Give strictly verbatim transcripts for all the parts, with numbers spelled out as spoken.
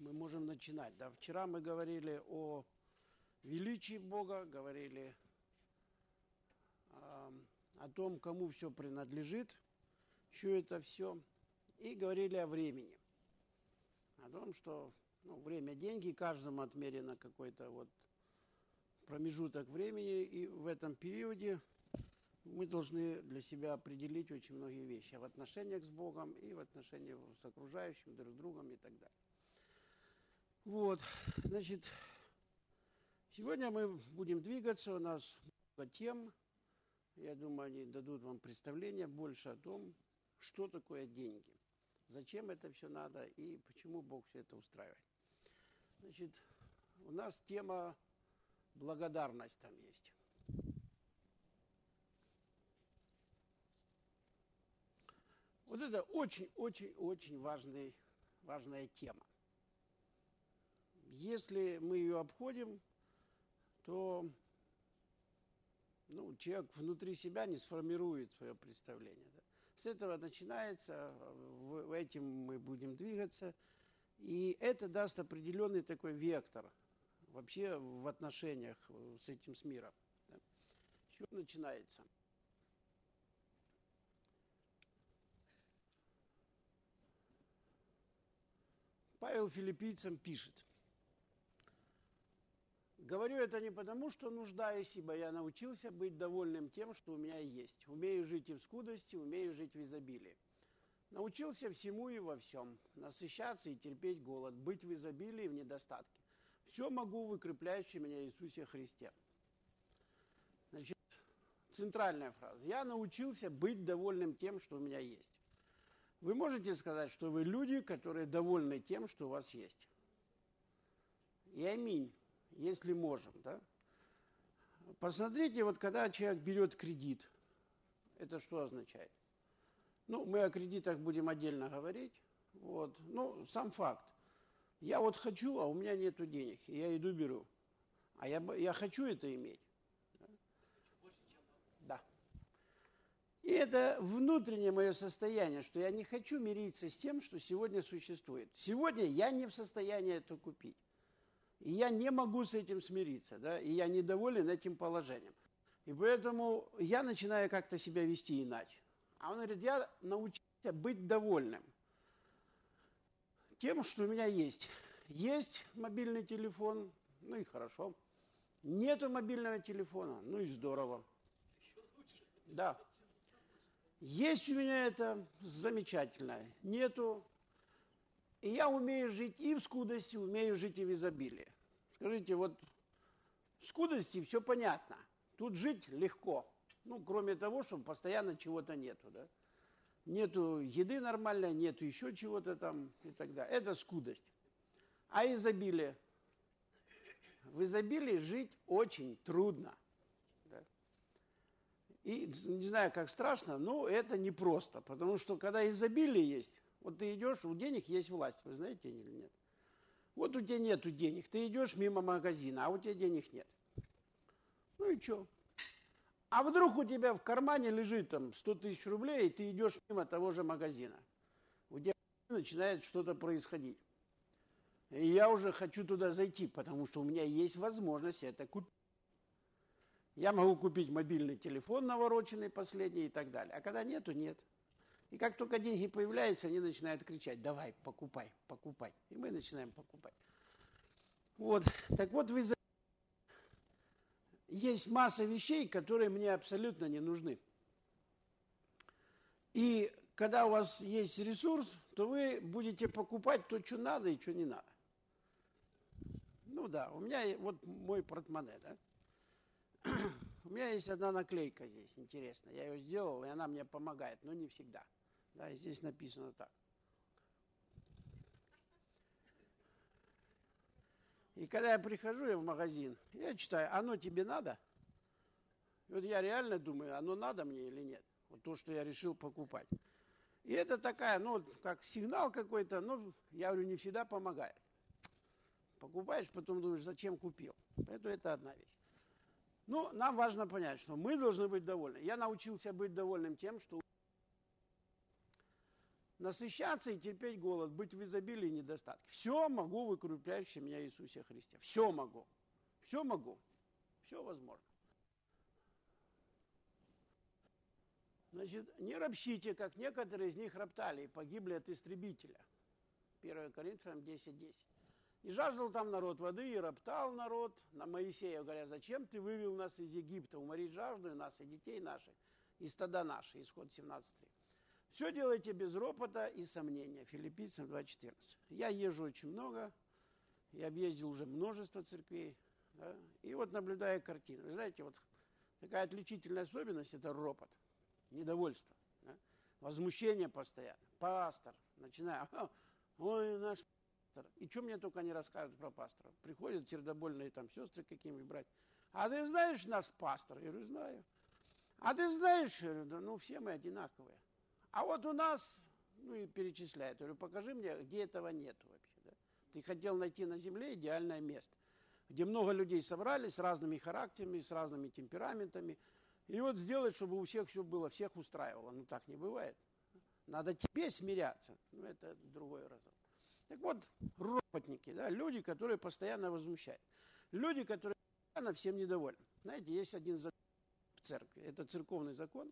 мы можем начинать. Да? Вчера мы говорили о величии Бога, говорили э, о том, кому все принадлежит, что это все, и говорили о времени. О том, что ну, время – деньги, каждому отмерено какой-то вот промежуток времени, и в этом периоде мы должны для себя определить очень многие вещи в отношениях с Богом и в отношениях с окружающим, друг с другом и так далее. Вот, значит, сегодня мы будем двигаться, у нас много тем. Я думаю, они дадут вам представление больше о том, что такое деньги, зачем это все надо и почему Бог все это устраивает. Значит, у нас тема благодарность там есть. Вот это очень-очень-очень важный, важная тема. Если мы ее обходим, то ну, человек внутри себя не сформирует свое представление. Да? С этого начинается, в, в этим мы будем двигаться, и это даст определенный такой вектор вообще в отношениях с этим с миром. Да? С чего начинается? Павел Филиппийцам пишет: «Говорю это не потому, что нуждаюсь, ибо я научился быть довольным тем, что у меня есть. Умею жить и в скудости, умею жить в изобилии. Научился всему и во всем, насыщаться и терпеть голод, быть в изобилии и в недостатке. Все могу в укрепляющем меня Иисусе Христе». Значит, центральная фраза. Я научился быть довольным тем, что у меня есть. Вы можете сказать, что вы люди, которые довольны тем, что у вас есть? И аминь, если можем, да? Посмотрите, вот когда человек берет кредит, это что означает? Ну, мы о кредитах будем отдельно говорить. Вот. Ну, сам факт. Я вот хочу, а у меня нету денег, и я иду беру. А я, я хочу это иметь. Да. И это внутреннее мое состояние, что я не хочу мириться с тем, что сегодня существует. Сегодня я не в состоянии это купить. И я не могу с этим смириться, да, и я недоволен этим положением. И поэтому я начинаю как-то себя вести иначе. А он говорит, я научился быть довольным тем, что у меня есть. Есть мобильный телефон, ну и хорошо. Нету мобильного телефона, ну и здорово. Еще лучше. Да. Есть у меня это замечательно, нету. И я умею жить и в скудости, умею жить и в изобилии. Скажите, вот в скудости все понятно. Тут жить легко. Ну, кроме того, что постоянно чего-то нету, да. Нету еды нормальной, нету еще чего-то там и так далее. Это скудость. А изобилие? В изобилии жить очень трудно. И не знаю, как страшно, но это непросто. Потому что когда изобилие есть, вот ты идешь, у денег есть власть, вы знаете или нет? Вот у тебя нету денег, ты идешь мимо магазина, а у тебя денег нет. Ну и что? А вдруг у тебя в кармане лежит там сто тысяч рублей, и ты идешь мимо того же магазина. У тебя начинает что-то происходить. И я уже хочу туда зайти, потому что у меня есть возможность это купить. Я могу купить мобильный телефон навороченный, последний и так далее. А когда нету, нет. И как только деньги появляются, они начинают кричать, давай, покупай, покупай. И мы начинаем покупать. Вот. Так вот, вы... есть масса вещей, которые мне абсолютно не нужны. И когда у вас есть ресурс, то вы будете покупать то, что надо и что не надо. Ну да, у меня вот мой портмоне, да. У меня есть одна наклейка здесь, интересная. Я ее сделал, и она мне помогает, но не всегда. Да, и здесь написано так. И когда я прихожу я в магазин, я читаю, оно тебе надо? И вот я реально думаю, оно надо мне или нет? Вот то, что я решил покупать. И это такая, ну, как сигнал какой-то, ну, я говорю, не всегда помогает. Покупаешь, потом думаешь, зачем купил? Поэтому это одна вещь. Ну, нам важно понять, что мы должны быть довольны. Я научился быть довольным тем, что насыщаться и терпеть голод, быть в изобилии и недостатке. Все могу в укрепляющем меня Иисусе Христе. Все могу. Все могу. Все возможно. Значит, не ропщите, как некоторые из них роптали и погибли от истребителя. первое Коринфянам десять десять. И жаждал там народ воды, и роптал народ на Моисея, говоря, зачем ты вывел нас из Египта, уморить жажду и нас, и детей наших, и стада наши. Исход семнадцать три. Все делайте без ропота и сомнения. Филиппийцам два четырнадцать. Я езжу очень много, я объездил уже множество церквей, да, и вот наблюдая картину. Вы знаете, вот такая отличительная особенность – это ропот, недовольство, да, возмущение постоянно. Пастор, начиная, ой, наш пастор. И что мне только не рассказывают про пастора. Приходят сердобольные там сестры какие-нибудь брать. А ты знаешь наш пастор? Я говорю, знаю. А ты знаешь, я говорю, да, ну все мы одинаковые. А вот у нас, ну и перечисляет, я говорю, покажи мне, где этого нету вообще. Да? Ты хотел найти на земле идеальное место, где много людей собрались с разными характерами, с разными темпераментами. И вот сделать, чтобы у всех все было, всех устраивало. Ну так не бывает. Надо тебе смиряться. Ну это другой разговор. Так вот, ропотники, да, люди, которые постоянно возмущают. Люди, которые постоянно всем недовольны. Знаете, есть один закон в церкви. Это церковный закон.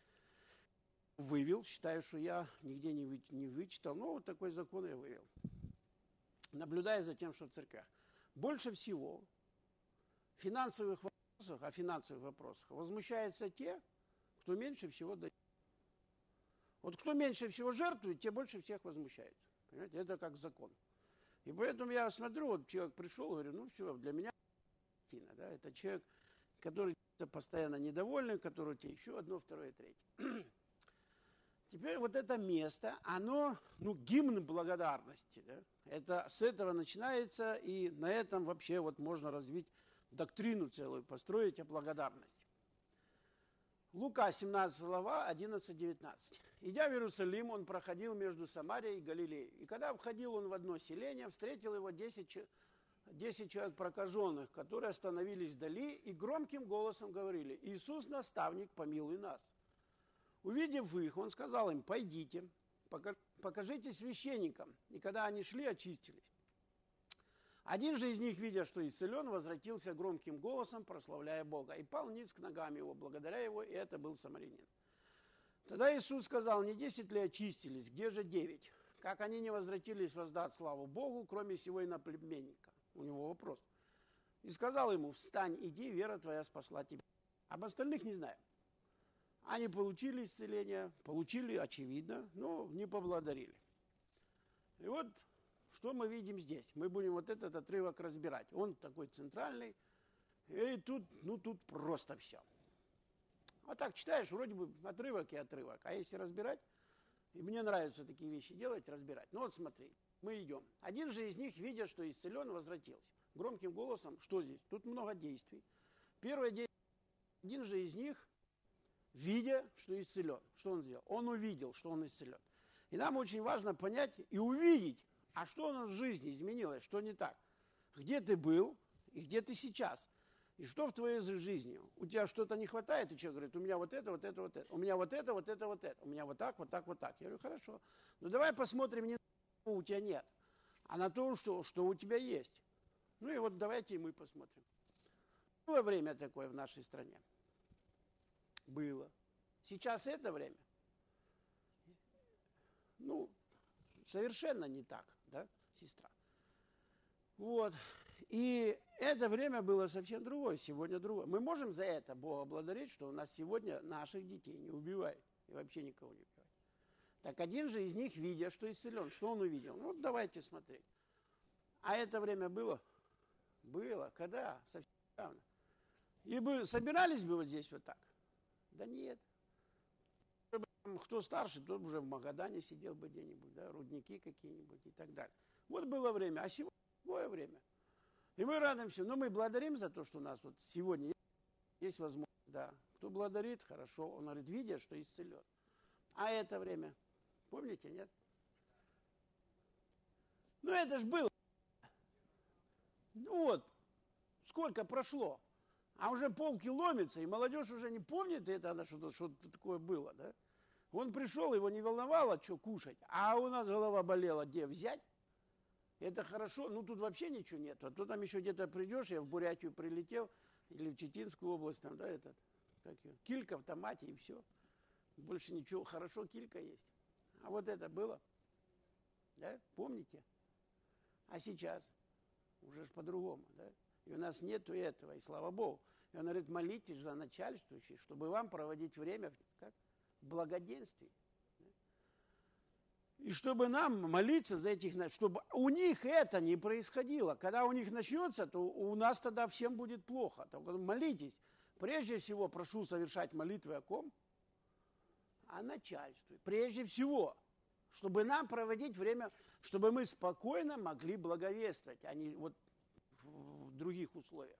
Вывел, считаю, что я нигде не, вы, не вычитал, но вот такой закон я вывел. Наблюдая за тем, что в церквях больше всего в финансовых вопросах, о финансовых вопросах возмущаются те, кто меньше всего дает. Вот кто меньше всего жертвует, те больше всех возмущаются. Понимаете, это как закон. И поэтому я смотрю, вот человек пришел, говорю, ну все, для меня да, это человек, который постоянно недовольный, который тебе еще одно, второе, третье. Теперь вот это место, оно, ну, гимн благодарности. Да? Это, с этого начинается, и на этом вообще вот можно развить доктрину целую, построить о благодарности. Лука, семнадцатая глава, одиннадцать девятнадцать. Идя в Иерусалим, он проходил между Самарией и Галилеей. И когда входил он в одно селение, встретил его десять, десять человек прокаженных, которые остановились вдали и громким голосом говорили: «Иисус, наставник, помилуй нас». Увидев их, он сказал им: «Пойдите, покажите священникам». И когда они шли, очистились. Один же из них, видя, что исцелен, возвратился громким голосом, прославляя Бога, и пал ниц к ногам его, благодаря его, и это был самарянин. Тогда Иисус сказал: «Не десять ли очистились, где же девять? Как они не возвратились воздать славу Богу, кроме сего иноплеменника?» У него вопрос. И сказал ему: «Встань, иди, вера твоя спасла тебя». Об остальных не знаю. Они получили исцеление, получили, очевидно, но не поблагодарили. И вот что мы видим здесь. Мы будем вот этот отрывок разбирать. Он такой центральный, и тут, ну тут просто все. А так читаешь, вроде бы отрывок и отрывок. А если разбирать, и мне нравятся такие вещи делать, разбирать. Ну вот смотри, мы идем. Один же из них, видя, что исцелен, возвратился. Громким голосом, что здесь? Тут много действий. Первое действие. Один же из них, видя, что исцелен. Что он сделал? Он увидел, что он исцелен. И нам очень важно понять и увидеть, а что у нас в жизни изменилось, что не так. Где ты был и где ты сейчас. И что в твоей жизни? У тебя что-то не хватает, и человек говорит: у меня вот это, вот это, вот это. У меня вот это, вот это, вот это. У меня вот так, вот так, вот так. Я говорю: хорошо. Ну давай посмотрим не на то, что у тебя нет, а на то, что, что у тебя есть. Ну и вот давайте и мы посмотрим. Было время такое в нашей стране. Было. Сейчас это время. Ну, совершенно не так, да, сестра? Вот. И это время было совсем другое, сегодня другое. Мы можем за это Бога благодарить, что у нас сегодня наших детей не убивают и вообще никого не убивают. Так один же из них, видя, что исцелен, что он увидел? Ну, вот давайте смотреть. А это время было? Было. Когда? Совсем недавно. И бы собирались бы вот здесь вот так? Да нет. Кто старше, тот уже в Магадане сидел бы где-нибудь, да, рудники какие-нибудь и так далее. Вот было время, а сегодня другое время. И мы радуемся, но мы благодарим за то, что у нас вот сегодня есть, есть возможность, да. Кто благодарит, хорошо, он говорит, видя, что исцелен. А это время, помните, нет? Ну это ж было. Ну вот, сколько прошло. А уже полки ломится, и молодежь уже не помнит это, что-то, что-то такое было, да? Он пришел, его не волновало, что кушать, а у нас голова болела, где взять. Это хорошо, ну тут вообще ничего нет. А то там еще где-то придешь, я в Бурятию прилетел, или в Читинскую область, там, да, этот, как ее, килька в томате и все. Больше ничего, хорошо, килька есть. А вот это было, да, помните? А сейчас уже ж по-другому, да? И у нас нету этого, и слава Богу. И он говорит, молитесь за начальствующих, чтобы вам проводить время как? В благоденствии. И чтобы нам молиться за этих, чтобы у них это не происходило. Когда у них начнется, то у нас тогда всем будет плохо. Так молитесь. Прежде всего, прошу совершать молитвы о ком? О начальстве. Прежде всего, чтобы нам проводить время, чтобы мы спокойно могли благовествовать, а не вот в других условиях.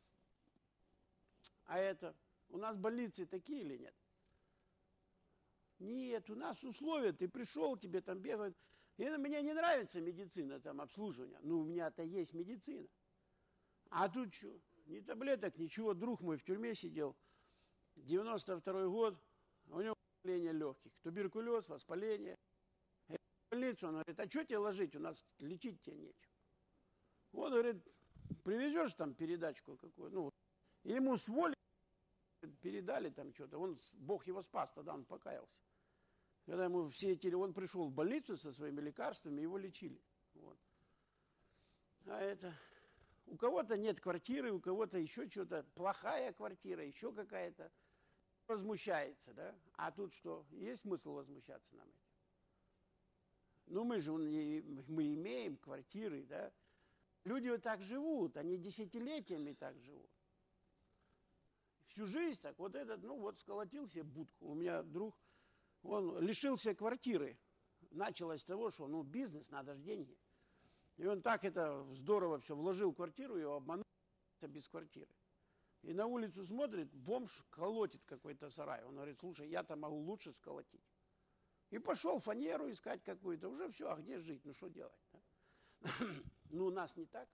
А это, у нас больницы такие или нет? Нет, у нас условия, ты пришел, тебе там бегают. И мне не нравится медицина, там обслуживание. Ну, у меня-то есть медицина. А тут что? Ни таблеток, ничего. Друг мой в тюрьме сидел. девяносто второй год, у него воспаление легких. Туберкулез, воспаление. В больницу он говорит, а что тебе ложить? У нас лечить тебе нечем. Он говорит, привезешь там передачку какую, ну, ему с воли передали там что-то. Он, Бог его спас, тогда он покаялся. Когда ему все эти, он пришел в больницу со своими лекарствами, его лечили. Вот. А это, у кого-то нет квартиры, у кого-то еще что-то, плохая квартира, еще какая-то, возмущается, да? А тут что? Есть смысл возмущаться нам этим? Ну, мы же, мы имеем квартиры, да? Люди вот так живут, они десятилетиями так живут. Всю жизнь так, вот этот, ну вот сколотил себе будку. У меня друг, он лишился квартиры. Началось с того, что, ну, бизнес, надо же деньги. И он так это здорово все вложил в квартиру, его обманул без квартиры. И на улицу смотрит, бомж колотит какой-то сарай. Он говорит, слушай, я-то могу лучше сколотить. И пошел фанеру искать какую-то. Уже все, а где жить? Ну, что делать? Да? Ну, у нас не так.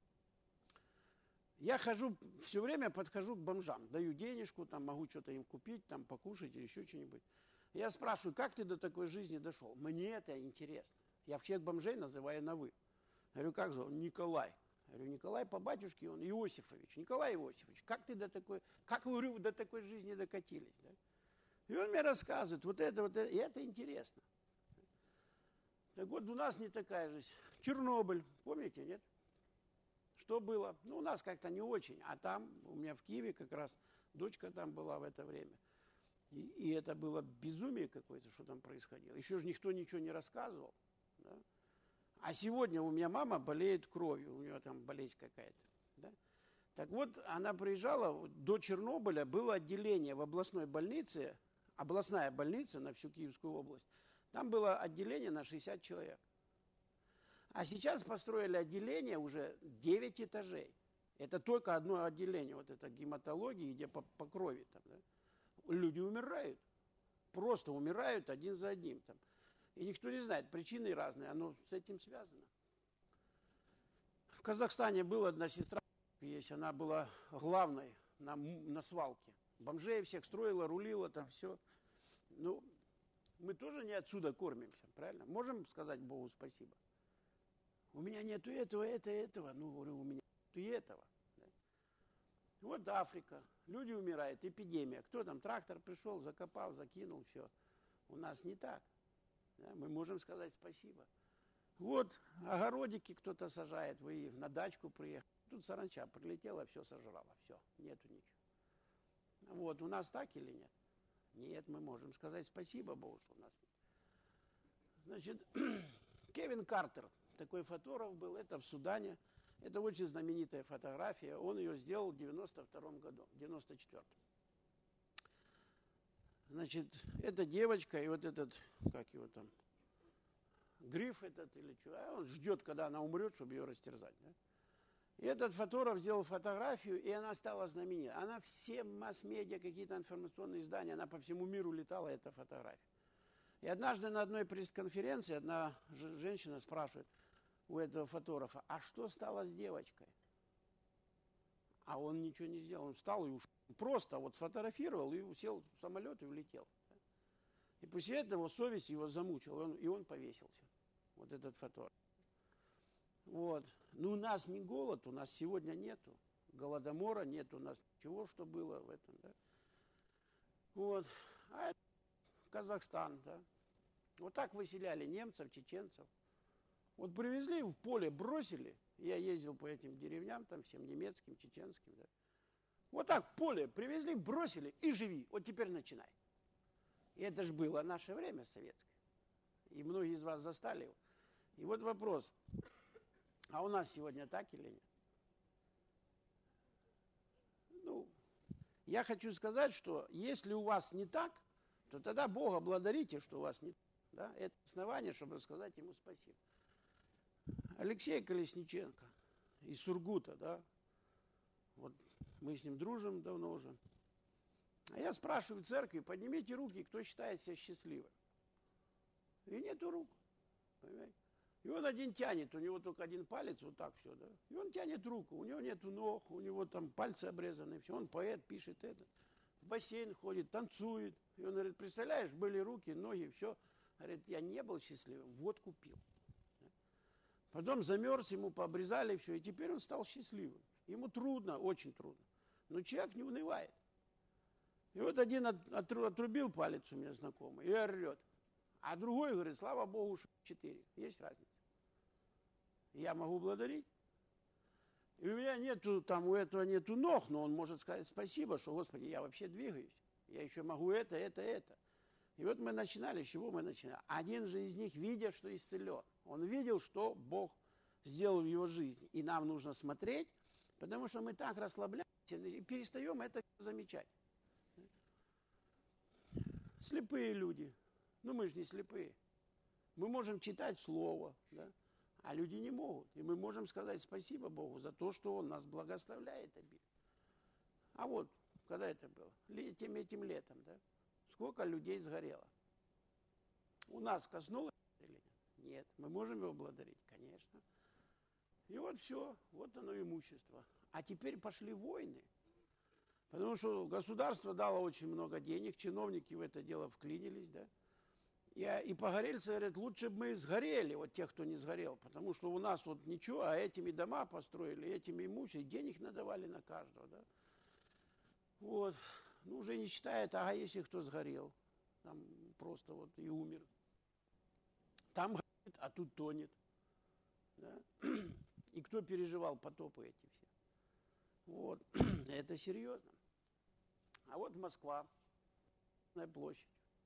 Я хожу, все время подхожу к бомжам, даю денежку, там могу что-то им купить, там покушать или еще что-нибудь. Я спрашиваю, как ты до такой жизни дошел? Мне это интересно. Я всех бомжей называю на «вы». Я говорю, как зовут? Николай. Я говорю, Николай по батюшке, он Иосифович. Николай Иосифович, как ты до такой, как вы до такой жизни докатились? Да? И он мне рассказывает, вот это, вот это, и это интересно. Так вот, у нас не такая жизнь. Чернобыль, помните, нет? Что было? Ну, у нас как-то не очень, а там, у меня в Киеве как раз, дочка там была в это время. И, и это было безумие какое-то, что там происходило. Еще же никто ничего не рассказывал. Да? А сегодня у меня мама болеет кровью, у нее там болезнь какая-то. Да? Так вот, она приезжала, до Чернобыля было отделение в областной больнице, областная больница на всю Киевскую область. Там было отделение на шестьдесят человек. А сейчас построили отделение уже девять этажей. Это только одно отделение, вот это гематологии, где по, по крови там, да? Люди умирают. Просто умирают один за одним. Там. И никто не знает, причины разные, оно с этим связано. В Казахстане была одна сестра, есть, она была главной на, на свалке. Бомжей всех строила, рулила там все. Ну, мы тоже не отсюда кормимся, правильно? Можем сказать Богу спасибо? У меня нету этого, этого, этого. Ну, говорю, у меня нету и этого. Да? Вот Африка. Люди умирают, эпидемия. Кто там, трактор пришел, закопал, закинул, все. У нас не так. Да? Мы можем сказать спасибо. Вот огородики кто-то сажает, вы на дачку приехали. Тут саранча прилетела, все сожрала. Все, нету ничего. Вот, у нас так или нет? Нет, мы можем сказать спасибо Богу, что у нас. Значит, Кевин Картер, такой фотограф был, это в Судане. Это очень знаменитая фотография. Он ее сделал в девяносто втором году, в девяносто четвёртом. Значит, эта девочка и вот этот, как его там, гриф этот или что, а он ждет, когда она умрет, чтобы ее растерзать. Да? И этот фотограф сделал фотографию, и она стала знаменитой. Она все масс-медиа, какие-то информационные издания, она по всему миру летала, эта фотография. И однажды на одной пресс-конференции одна женщина спрашивает у этого фотографа, а что стало с девочкой? А он ничего не сделал, он встал и ушел. Просто вот сфотографировал и сел в самолет и улетел. И после этого совесть его замучила, он, и он повесился. Вот этот фотограф. Вот. Ну, у нас не голод, у нас сегодня нету. Голодомора нет у нас ничего, что было в этом, да. Вот. А это Казахстан, да. Вот так выселяли немцев, чеченцев. Вот привезли в поле, бросили. Я ездил по этим деревням, там всем немецким, чеченским, да. Вот так в поле привезли, бросили и живи. Вот теперь начинай. И это же было наше время советское. И многие из вас застали его. И вот вопрос. А у нас сегодня так или нет? Ну, я хочу сказать, что если у вас не так, то тогда Бога благодарите, что у вас не так. Да? Это основание, чтобы сказать ему спасибо. Алексей Колесниченко из Сургута, да, вот мы с ним дружим давно уже. А я спрашиваю в церкви, поднимите руки, кто считает себя счастливым. И нету рук, понимаете? И он один тянет, у него только один палец, вот так все, да. И он тянет руку, у него нету ног, у него там пальцы обрезаны, все, он поэт, пишет это. В бассейн ходит, танцует. И он говорит, представляешь, были руки, ноги, все. Говорит, я не был счастливым, водку пил. Потом замерз, ему пообрезали все, и теперь он стал счастливым. Ему трудно, очень трудно. Но человек не унывает. И вот один от, от, отрубил палец у меня знакомый и орет. А другой говорит, слава Богу, четыре. Есть разница. Я могу благодарить. И у меня нету, там у этого нету ног, но он может сказать спасибо, что, Господи, я вообще двигаюсь. Я еще могу это, это, это. И вот мы начинали, с чего мы начинали? Один же из них, видя, что исцелен. Он видел, что Бог сделал в его жизни. И нам нужно смотреть, потому что мы так расслабляемся и перестаем это замечать. Слепые люди. Ну, мы же не слепые. Мы можем читать слово, да? А люди не могут. И мы можем сказать спасибо Богу за то, что Он нас благословляет обильно. А вот, когда это было? Этим, этим летом, да? Сколько людей сгорело? У нас коснулось или нет? Нет. Мы можем его благодарить? Конечно. И вот все, вот оно имущество. А теперь пошли войны. Потому что государство дало очень много денег, чиновники в это дело вклинились, да? И, и погорельцы говорят, лучше бы мы сгорели, вот тех, кто не сгорел, потому что у нас вот ничего, а этими дома построили, этими имуществом, денег надавали на каждого, да. Вот, ну уже не считает, ага, если кто сгорел, там просто вот и умер. Там горит, а тут тонет, да. И кто переживал потопы эти все? Вот, это серьезно. А вот Москва, площадь.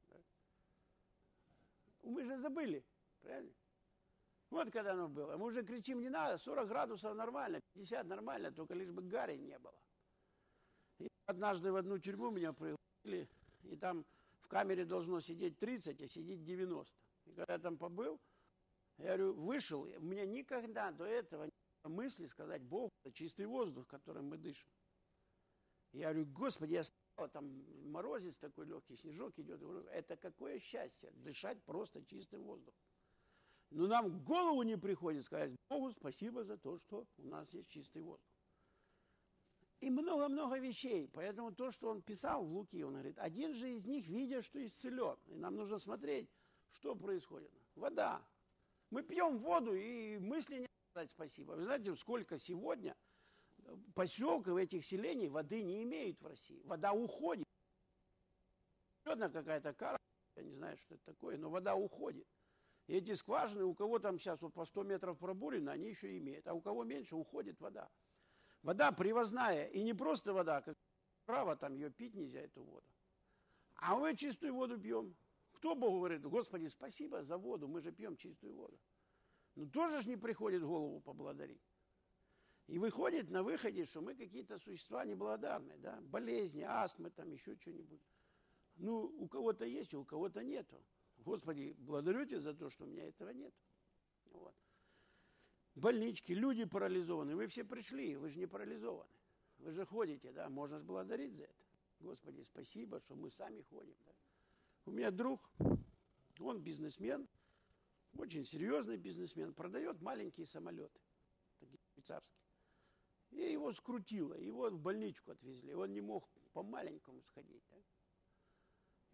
Мы же забыли, правильно? Вот когда оно было. Мы уже кричим, не надо, сорок градусов нормально, пятьдесят нормально, только лишь бы гари не было. И однажды в одну тюрьму меня пригласили, и там в камере должно сидеть тридцать, а сидеть девяносто. И когда я там побыл, я говорю, вышел, у меня никогда до этого не было мысли сказать Богу, это чистый воздух, которым мы дышим. Я говорю, Господи, я там морозец такой легкий, снежок идет. Это какое счастье, дышать просто чистым воздухом. Но нам в голову не приходит сказать Богу спасибо за то, что у нас есть чистый воздух. И много-много вещей. Поэтому то, что он писал в Луки, он говорит, один же из них, видя, что исцелен. И нам нужно смотреть, что происходит. Вода. Мы пьем воду, и мысли не сказать спасибо. Вы знаете, сколько сегодня поселков этих селений воды не имеют в России. Вода уходит. Еще одна какая-то кара, я не знаю, что это такое, но вода уходит. И эти скважины, у кого там сейчас вот по сто метров пробурено, они еще имеют. А у кого меньше, уходит вода. Вода привозная. И не просто вода, как право, там ее пить нельзя, эту воду. А мы чистую воду пьем. Кто Богу говорит, Господи, спасибо за воду, мы же пьем чистую воду. Но тоже ж не приходит в голову поблагодарить. И выходит на выходе, что мы какие-то существа неблагодарные, да, болезни, астмы, там еще что-нибудь. Ну, у кого-то есть, а у кого-то нету. Господи, благодарю тебя за то, что у меня этого нет. Вот. Больнички, люди парализованы. Вы все пришли, вы же не парализованы. Вы же ходите, да, можно же благодарить за это. Господи, спасибо, что мы сами ходим. Да. У меня друг, он бизнесмен, очень серьезный бизнесмен, продает маленькие самолеты, такие швейцарские. И его скрутило, его в больничку отвезли, он не мог по-маленькому сходить. Да?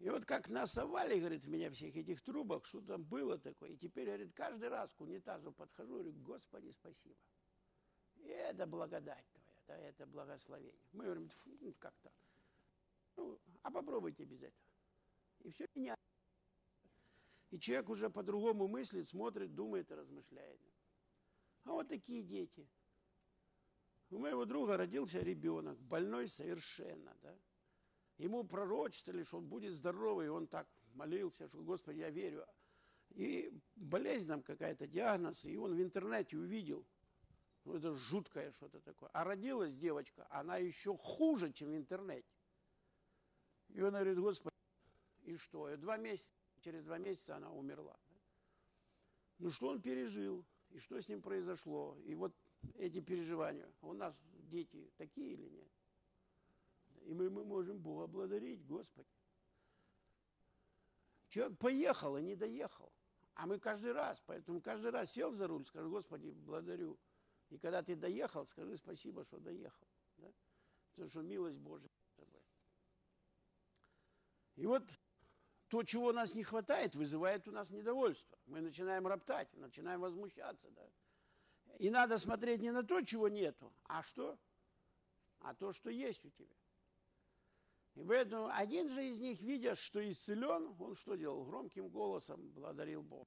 И вот как насовали, говорит, в меня всех этих трубок, что там было такое. И теперь, говорит, каждый раз к унитазу подхожу, говорю, Господи, спасибо. И это благодать твоя, да, это благословение. Мы говорим, ну, как-то, ну, а попробуйте без этого. И все меняется. И человек уже по-другому мыслит, смотрит, думает и размышляет. А вот такие дети. У моего друга родился ребенок, больной совершенно, да. Ему пророчествовали, что он будет здоровый, и он так молился, что, Господи, я верю. И болезнь там какая-то, диагноз, и он в интернете увидел, ну это жуткое что-то такое. А родилась девочка, она еще хуже, чем в интернете. И он говорит, Господи, и что? И два месяца, через два месяца она умерла. Ну что он пережил, и что с ним произошло, и вот эти переживания. У нас дети такие или нет? И мы, мы можем Бога благодарить, Господи. Человек поехал и не доехал. А мы каждый раз, поэтому каждый раз сел за руль, скажи, Господи, благодарю. И когда ты доехал, скажи спасибо, что доехал. Да? Потому что милость Божия с тобой. И вот то, чего у нас не хватает, вызывает у нас недовольство. Мы начинаем роптать, начинаем возмущаться. Да? И надо смотреть не на то, чего нету, а что? А то, что есть у тебя. И поэтому один же из них, видя, что исцелен, он что делал? Громким голосом благодарил Бога.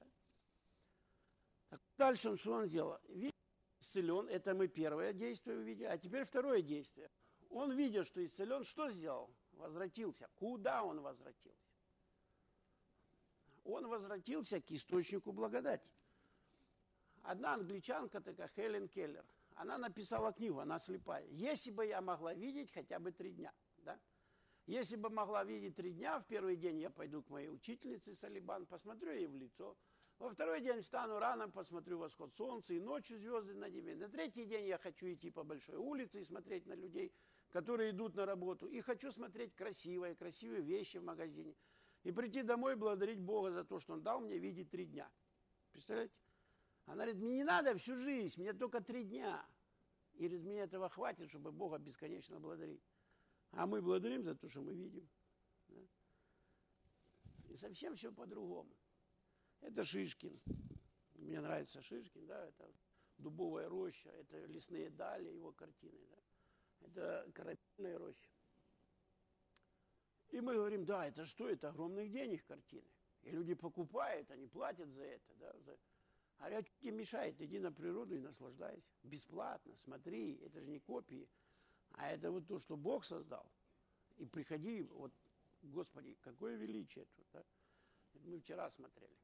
Так дальше он, что он сделал? Видя, исцелен, это мы первое действие увидели, а теперь второе действие. Он, видя, что исцелен, что сделал? Возвратился. Куда он возвратился? Он возвратился к источнику благодати. Одна англичанка, такая Хелен Келлер, она написала книгу, она слепая. «Если бы я могла видеть хотя бы три дня». Да? Если бы могла видеть три дня, в первый день я пойду к моей учительнице Салибан, посмотрю ей в лицо. Во второй день встану рано, посмотрю восход солнца и ночью звезды на небе. На третий день я хочу идти по большой улице и смотреть на людей, которые идут на работу. И хочу смотреть красивые, красивые вещи в магазине. И прийти домой и благодарить Бога за то, что Он дал мне видеть три дня. Представляете? Она говорит, мне не надо всю жизнь, мне только три дня. И говорит, мне этого хватит, чтобы Бога бесконечно благодарить. А мы благодарим за то, что мы видим. Да? И совсем все по-другому. Это Шишкин. Мне нравится Шишкин, да, это дубовая роща, это лесные дали, его картины, да. Это корабельная роща. И мы говорим, да, это что, это огромных денег картины. И люди покупают, они платят за это, да. За... А я чуть не мешает, иди на природу и наслаждайся. Бесплатно, смотри, это же не копии. А это вот то, что Бог создал. И приходи, вот, Господи, какое величие тут, да? Это мы вчера смотрели.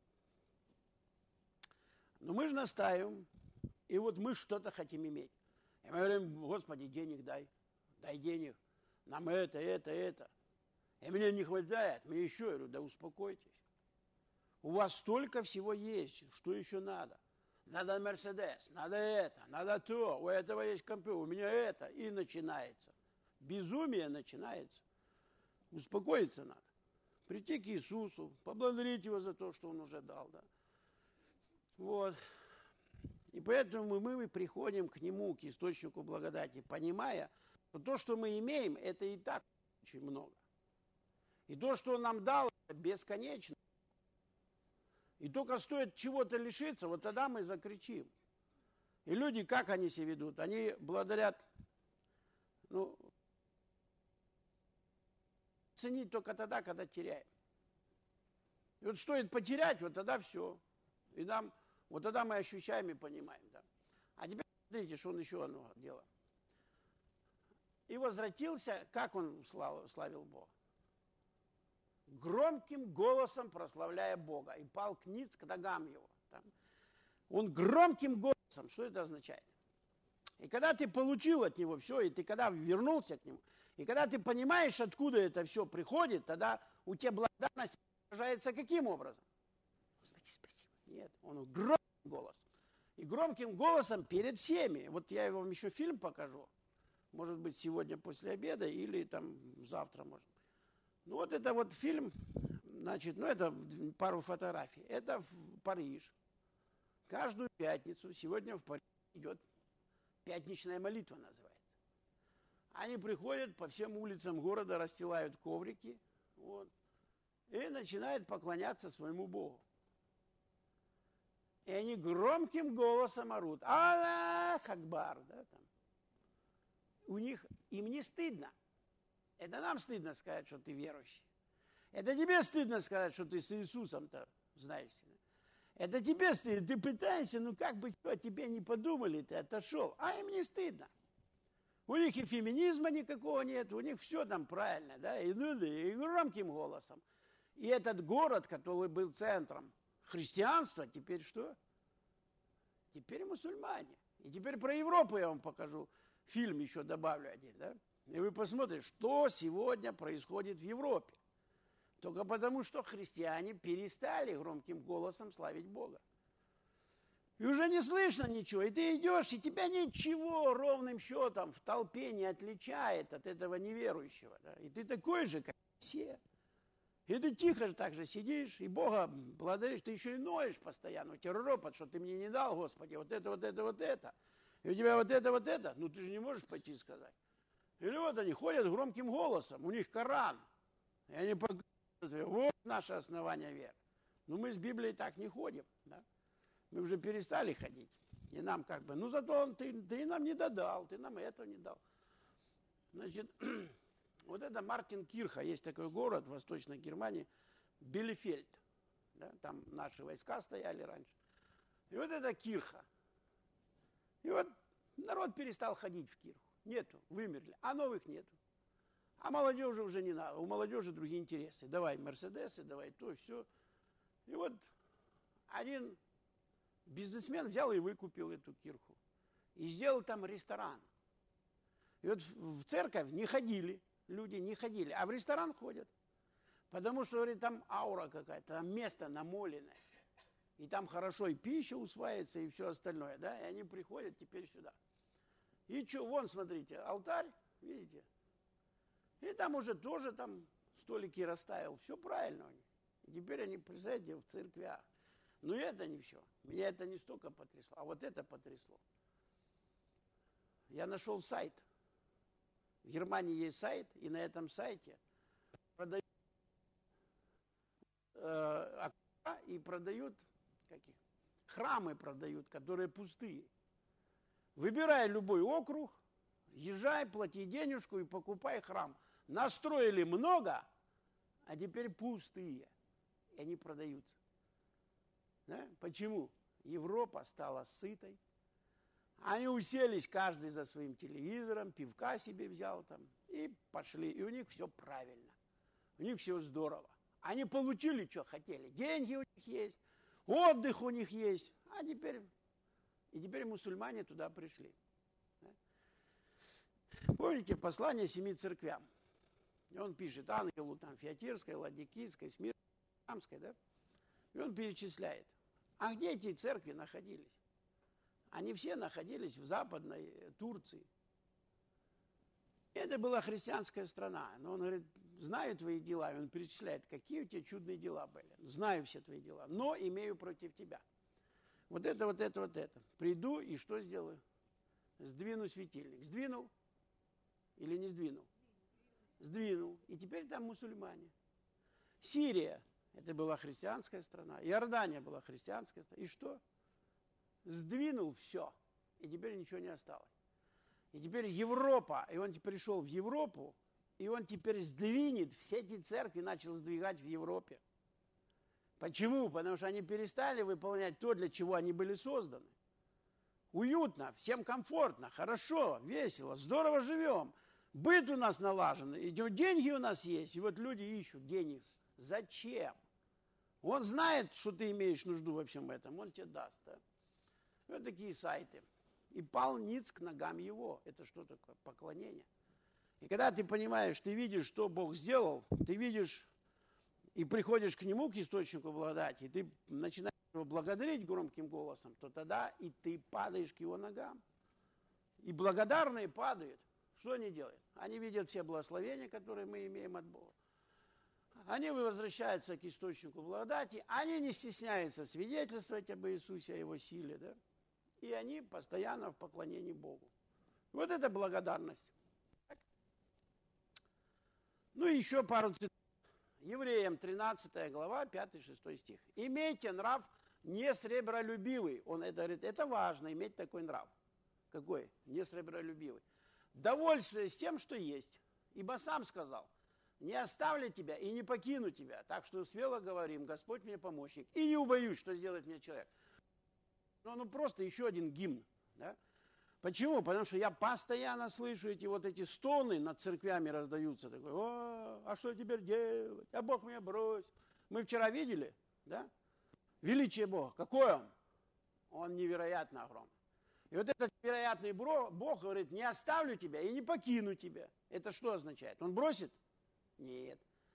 Но мы же настаиваем, и вот мы что-то хотим иметь. И мы говорим, Господи, денег дай, дай денег, нам это, это, это. И мне не хватает, мне еще, я говорю, да успокойтесь. У вас столько всего есть, что еще надо? Надо Мерседес, надо это, надо то, у этого есть компьютер, у меня это. И начинается. Безумие начинается. Успокоиться надо. Прийти к Иисусу, поблагодарить Его за то, что Он уже дал. Да? Вот. И поэтому мы приходим к Нему, к источнику благодати, понимая, что то, что мы имеем, это и так очень много. И то, что Он нам дал, это бесконечно. И только стоит чего-то лишиться, вот тогда мы закричим. И люди, как они себя ведут? Они благодарят, ну, ценить только тогда, когда теряем. И вот стоит потерять, вот тогда все. И нам, вот тогда мы ощущаем и понимаем. Да. А теперь смотрите, что он еще одно дело. И возвратился, как он славил, славил Бога? Громким голосом прославляя Бога. И пал ниц к ногам его. Там. Он громким голосом, что это означает? И когда ты получил от него все, и ты когда вернулся к нему, и когда ты понимаешь, откуда это все приходит, тогда у тебя благодарность выражается каким образом? Господи, спасибо. Нет, он громким голосом. И громким голосом перед всеми. Вот я вам еще фильм покажу. Может быть, сегодня после обеда или там завтра, может. Ну, вот это вот фильм, значит, ну, это пару фотографий. Это в Париж. Каждую пятницу, сегодня в Париже идет пятничная молитва, называется. Они приходят по всем улицам города, расстилают коврики, вот, и начинают поклоняться своему Богу. И они громким голосом орут. Аллах Акбар. Да, там. У них, им не стыдно. Это нам стыдно сказать, что ты верующий. Это тебе стыдно сказать, что ты с Иисусом-то знаешься. Это тебе стыдно. Ты пытаешься, ну как бы что, о тебе не подумали, ты отошел. А им не стыдно. У них и феминизма никакого нет, у них все там правильно, да, и, и громким голосом. И этот город, который был центром христианства, теперь что? Теперь мусульмане. И теперь про Европу я вам покажу. Фильм еще добавлю один, да. И вы посмотрите, что сегодня происходит в Европе. Только потому, что христиане перестали громким голосом славить Бога. И уже не слышно ничего. И ты идешь, и тебя ничего ровным счетом в толпе не отличает от этого неверующего. Да? И ты такой же, как все. И ты тихо же так же сидишь, и Бога благодаришь, ты еще и ноешь постоянно. У тебя ропот, что ты мне не дал, Господи, вот это, вот это, вот это. И у тебя вот это, вот это. Ну ты же не можешь пойти сказать. Или вот они ходят громким голосом, у них Коран. И они показывают, вот наше основание веры. Но мы с Библией так не ходим, да? Мы уже перестали ходить. И нам как бы, ну зато он, ты, ты нам не додал, ты нам этого не дал. Значит, вот это Мартин Кирха, есть такой город в Восточной Германии, Билефельд. Да? Там наши войска стояли раньше. И вот это Кирха. И вот народ перестал ходить в Кирху. Нету, вымерли. А новых нету. А молодежи уже не надо. У молодежи другие интересы. Давай Мерседесы, давай то, все. И вот один бизнесмен взял и выкупил эту Кирху. И сделал там ресторан. И вот в церковь не ходили. Люди не ходили. А в ресторан ходят. Потому что, говорит, там аура какая-то. Там место намоленное. И там хорошо и пища усваивается, и все остальное. Да? И они приходят теперь сюда. И что, вон, смотрите, алтарь, видите? И там уже тоже там столики расставил. Все правильно у них. И теперь они, представляете, в церквях. Но это не все. Меня это не столько потрясло, а вот это потрясло. Я нашел сайт. В Германии есть сайт, и на этом сайте продают э, и продают каких? Храмы продают, которые пустые. Выбирай любой округ, езжай, плати денежку и покупай храм. Настроили много, а теперь пустые. И они продаются. Да? Почему? Европа стала сытой. Они уселись каждый за своим телевизором, пивка себе взял там и пошли. И у них все правильно. У них все здорово. Они получили, что хотели. Деньги у них есть, отдых у них есть. А теперь... И теперь мусульмане туда пришли. Помните послание семи церквям? И он пишет ангелу там Фиатирской, Ладикийской, Смирнской, да? И он перечисляет. А где эти церкви находились? Они все находились в Западной Турции. Это была христианская страна. Но он говорит, знаю твои дела. И он перечисляет, какие у тебя чудные дела были. Знаю все твои дела, но имею против тебя. Вот это, вот это, вот это. Приду и что сделаю? Сдвину светильник. Сдвинул или не сдвинул? Сдвинул. И теперь там мусульмане. Сирия. Это была христианская страна. Иордания была христианская страна. И что? Сдвинул все. И теперь ничего не осталось. И теперь Европа. И он пришел в Европу. И он теперь сдвинет. Все эти церкви начал сдвигать в Европе. Почему? Потому что они перестали выполнять то, для чего они были созданы. Уютно, всем комфортно, хорошо, весело, здорово живем. Быт у нас налажен, и деньги у нас есть. И вот люди ищут денег. Зачем? Он знает, что ты имеешь нужду во всем этом, он тебе даст. Да? Вот такие сайты. И пал ниц к ногам его. Это что такое? Поклонение. И когда ты понимаешь, ты видишь, что Бог сделал, ты видишь... И приходишь к нему, к источнику благодати, и ты начинаешь его благодарить громким голосом, то тогда и ты падаешь к его ногам. И благодарные падают. Что они делают? Они видят все благословения, которые мы имеем от Бога. Они возвращаются к источнику благодати, они не стесняются свидетельствовать об Иисусе, о его силе, да? И они постоянно в поклонении Богу. Вот это благодарность. Так. Ну и еще пару цитат. Евреям тринадцатая глава, пятый-шестой стих. «Имейте нрав не сребролюбивый». Он это говорит, это важно, иметь такой нрав. Какой? Не сребролюбивый. «Довольствуясь тем, что есть, ибо сам сказал, не оставлю тебя и не покину тебя. Так что смело говорим, Господь мне помощник. И не убоюсь, что сделает мне человек». Ну, ну просто еще один гимн. Да? Почему? Потому что я постоянно слышу эти вот эти стоны над церквями раздаются. Такой, о, а что теперь делать? А Бог меня бросил. Мы вчера видели, да? Величие Бога. Какой Он? Он невероятно огромный. И вот этот невероятный Бог говорит, не оставлю тебя и не покину тебя. Это что означает? Он бросит? Нет.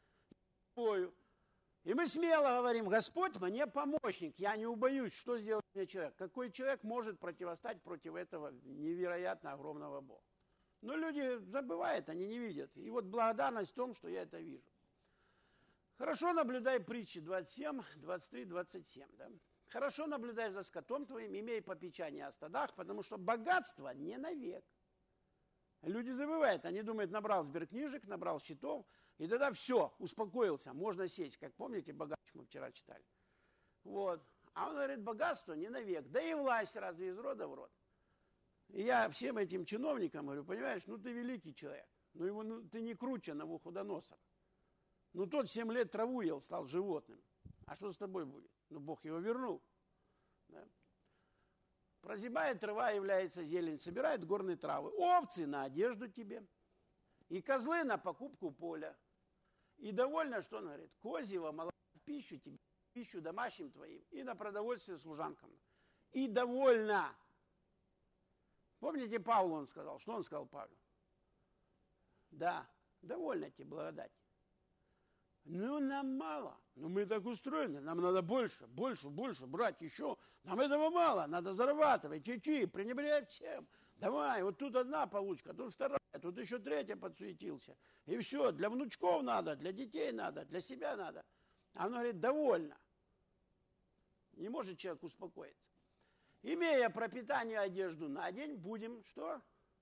И мы смело говорим, Господь мне помощник, я не убоюсь, что сделает мне человек. Какой человек может противостать против этого невероятно огромного Бога? Но люди забывают, они не видят. И вот благодарность в том, что я это вижу. Хорошо наблюдай притчи двадцать семь, двадцать три, двадцать семь. Да? Хорошо наблюдай за скотом твоим, имей попечание о стадах, потому что богатство не навек. Люди забывают, они думают, набрал сберкнижек, набрал счетов, и тогда все, успокоился, можно сесть. Как помните, богач мы вчера читали. Вот. А он говорит, богатство не навек. Да и власть разве из рода в род? И я всем этим чиновникам говорю, понимаешь, ну ты великий человек, ну, его, ну ты не круче Навуходоносора. Ну тот семь лет траву ел, стал животным. А что с тобой будет? Ну Бог его вернул. Да? Прозябает трава, является зелень, собирает горные травы. Овцы на одежду тебе, и козлы на покупку поля. И довольно, что он говорит, козьего молока в пищу тебе, в пищу домашним твоим, и на продовольствие служанкам. И довольно. Помните, Павлу он сказал, что он сказал Павлу? Да, довольно тебе благодать. Ну, нам мало. Ну, мы так устроены. Нам надо больше, больше, больше брать еще. Нам этого мало. Надо зарабатывать, идти, пренебрегать всем. Давай, вот тут одна получка, тут вторая, тут еще третья подсуетился. И все, для внучков надо, для детей надо, для себя надо. А он говорит, довольно. Не может человек успокоиться. Имея пропитание одежду на день, будем что?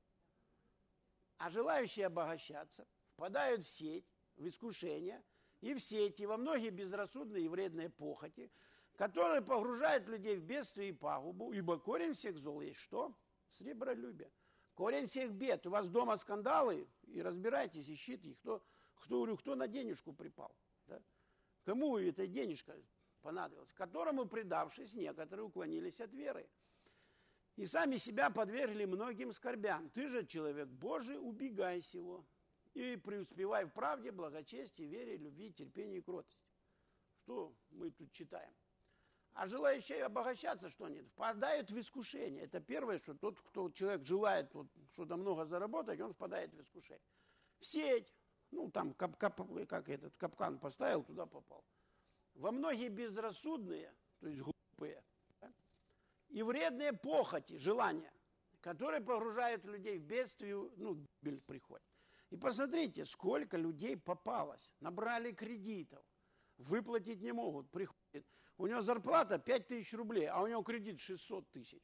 А желающие обогащаться впадают в сеть, в искушение, и в сети, во многие безрассудные и вредные похоти, которые погружают людей в бедствие и пагубу, ибо корень всех зол есть что? Сребролюбие. Корень всех бед. У вас дома скандалы, и разбирайтесь, ищите их. Кто, кто, кто на денежку припал? Да? Кому эта денежка понадобилась? Которому, предавшись, некоторые уклонились от веры. И сами себя подвергли многим скорбям. Ты же, человек Божий, убегай сего. И преуспевай в правде, благочестии, вере, любви, терпении и кротости. Что мы тут читаем? А желающие обогащаться, что нет? Впадают в искушение. Это первое, что тот, кто человек желает вот, что-то много заработать, он впадает в искушение. В сеть, ну там кап, кап, как этот капкан поставил, туда попал. Во многие безрассудные, то есть глупые, да? И вредные похоти, желания, которые погружают людей в бедствие, ну, гибель приходит. И посмотрите, сколько людей попалось, набрали кредитов, выплатить не могут, приходит. У него зарплата пять тысяч рублей, а у него кредит шестьсот тысяч.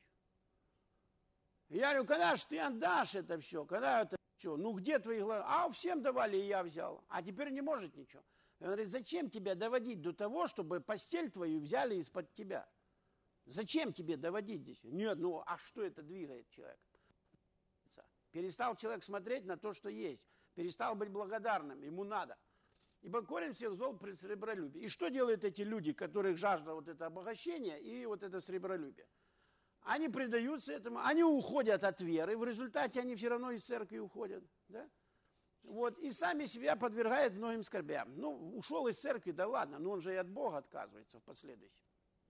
Я говорю, когда же ты отдашь это все, когда это все, ну где твои глаза? А всем давали, и я взял, а теперь не может ничего. Он говорит, зачем тебя доводить до того, чтобы постель твою взяли из-под тебя? Зачем тебе доводить здесь? Нет, ну а что это двигает человека? Перестал человек смотреть на то, что есть. Перестал быть благодарным, ему надо. Ибо корень всех зол при сребролюбии. И что делают эти люди, которых жажда вот это обогащение и вот это сребролюбие? Они предаются этому, они уходят от веры, в результате они все равно из церкви уходят. Да? Вот, и сами себя подвергают многим скорбям. Ну, ушел из церкви, да ладно, но он же и от Бога отказывается в последующем.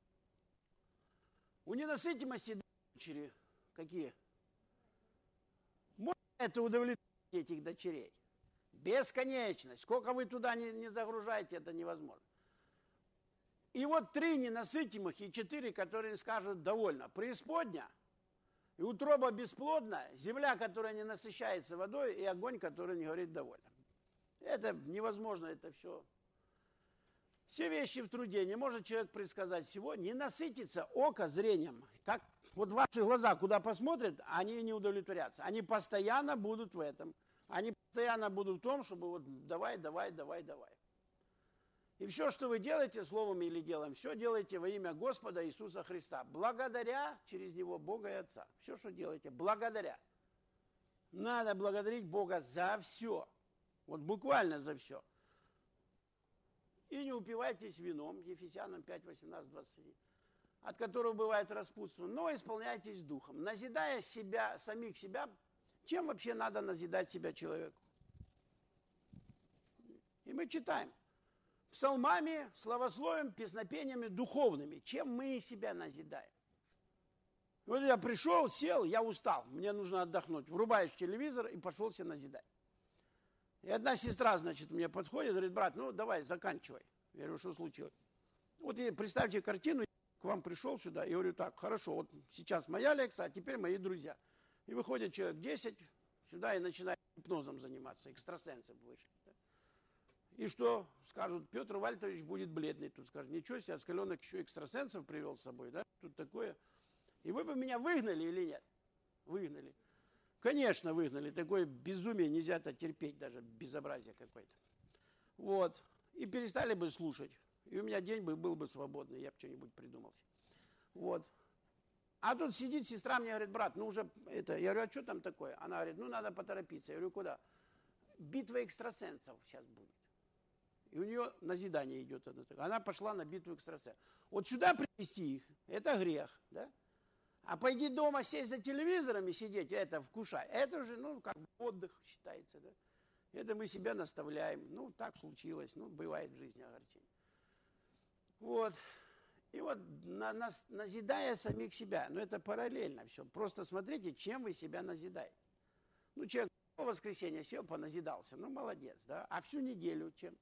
У ненасытимости дочери какие? Можно это удовлетворить этих дочерей? Бесконечность. Сколько вы туда не, не загружаете, это невозможно. И вот три ненасытимых и четыре, которые скажут довольно. Преисподня и утроба бесплодная, земля, которая не насыщается водой, и огонь, который не говорит довольно. Это невозможно, это все. Все вещи в труде. Не может человек предсказать всего. Не насытится око зрением. Как вот ваши глаза, куда посмотрят, они не удовлетворятся. Они постоянно будут в этом. Они постоянно будут в том, чтобы вот давай, давай, давай, давай. И все, что вы делаете, словом или делом, все делаете во имя Господа Иисуса Христа. Благодаря через Него Бога и Отца. Все, что делаете, благодаря. Надо благодарить Бога за все. Вот буквально за все. И не упивайтесь вином, Ефесянам пять, восемнадцать, двадцать один, от которого бывает распутство, но исполняйтесь духом, назидая себя, самих себя. Чем вообще надо назидать себя человеку? И мы читаем. Псалмами, славословием, песнопениями духовными. Чем мы себя назидаем? Вот я пришел, сел, я устал, мне нужно отдохнуть. Врубаешь телевизор и пошел себе назидать. И одна сестра, значит, мне подходит, говорит: брат, ну давай, заканчивай. Я говорю: что случилось? Вот представьте картину, к вам пришел сюда, и говорю: так, хорошо, вот сейчас моя лекция, а теперь мои друзья. И выходит человек десять сюда и начинает гипнозом заниматься, экстрасенсы вышли. И что? Скажут: Петр Вальтович будет бледный. Тут скажут: ничего себе, Аскаленок еще экстрасенсов привел с собой, да? Тут такое. И вы бы меня выгнали или нет? Выгнали. Конечно, выгнали. Такое безумие нельзя-то терпеть, даже безобразие какое-то. Вот. И перестали бы слушать. И у меня день бы был бы свободный, я бы что-нибудь придумал. Вот. А тут сидит сестра, мне говорит: брат, ну уже это... Я говорю: а что там такое? Она говорит: ну надо поторопиться. Я говорю: куда? Битва экстрасенсов сейчас будет. И у нее назидание идет. Она пошла на битву экстрасенсов. Вот сюда привести их, это грех, да? А пойди дома сесть за телевизором и сидеть, это вкушай. Это же, ну, как отдых считается, да? Это мы себя наставляем. Ну, так случилось. Ну, бывает в жизни огорчение. Вот. И вот на, на, назидая самих себя. Но это параллельно все. Просто смотрите, чем вы себя назидаете. Ну, человек в воскресенье сел, поназидался. Ну, молодец, да? А всю неделю чем?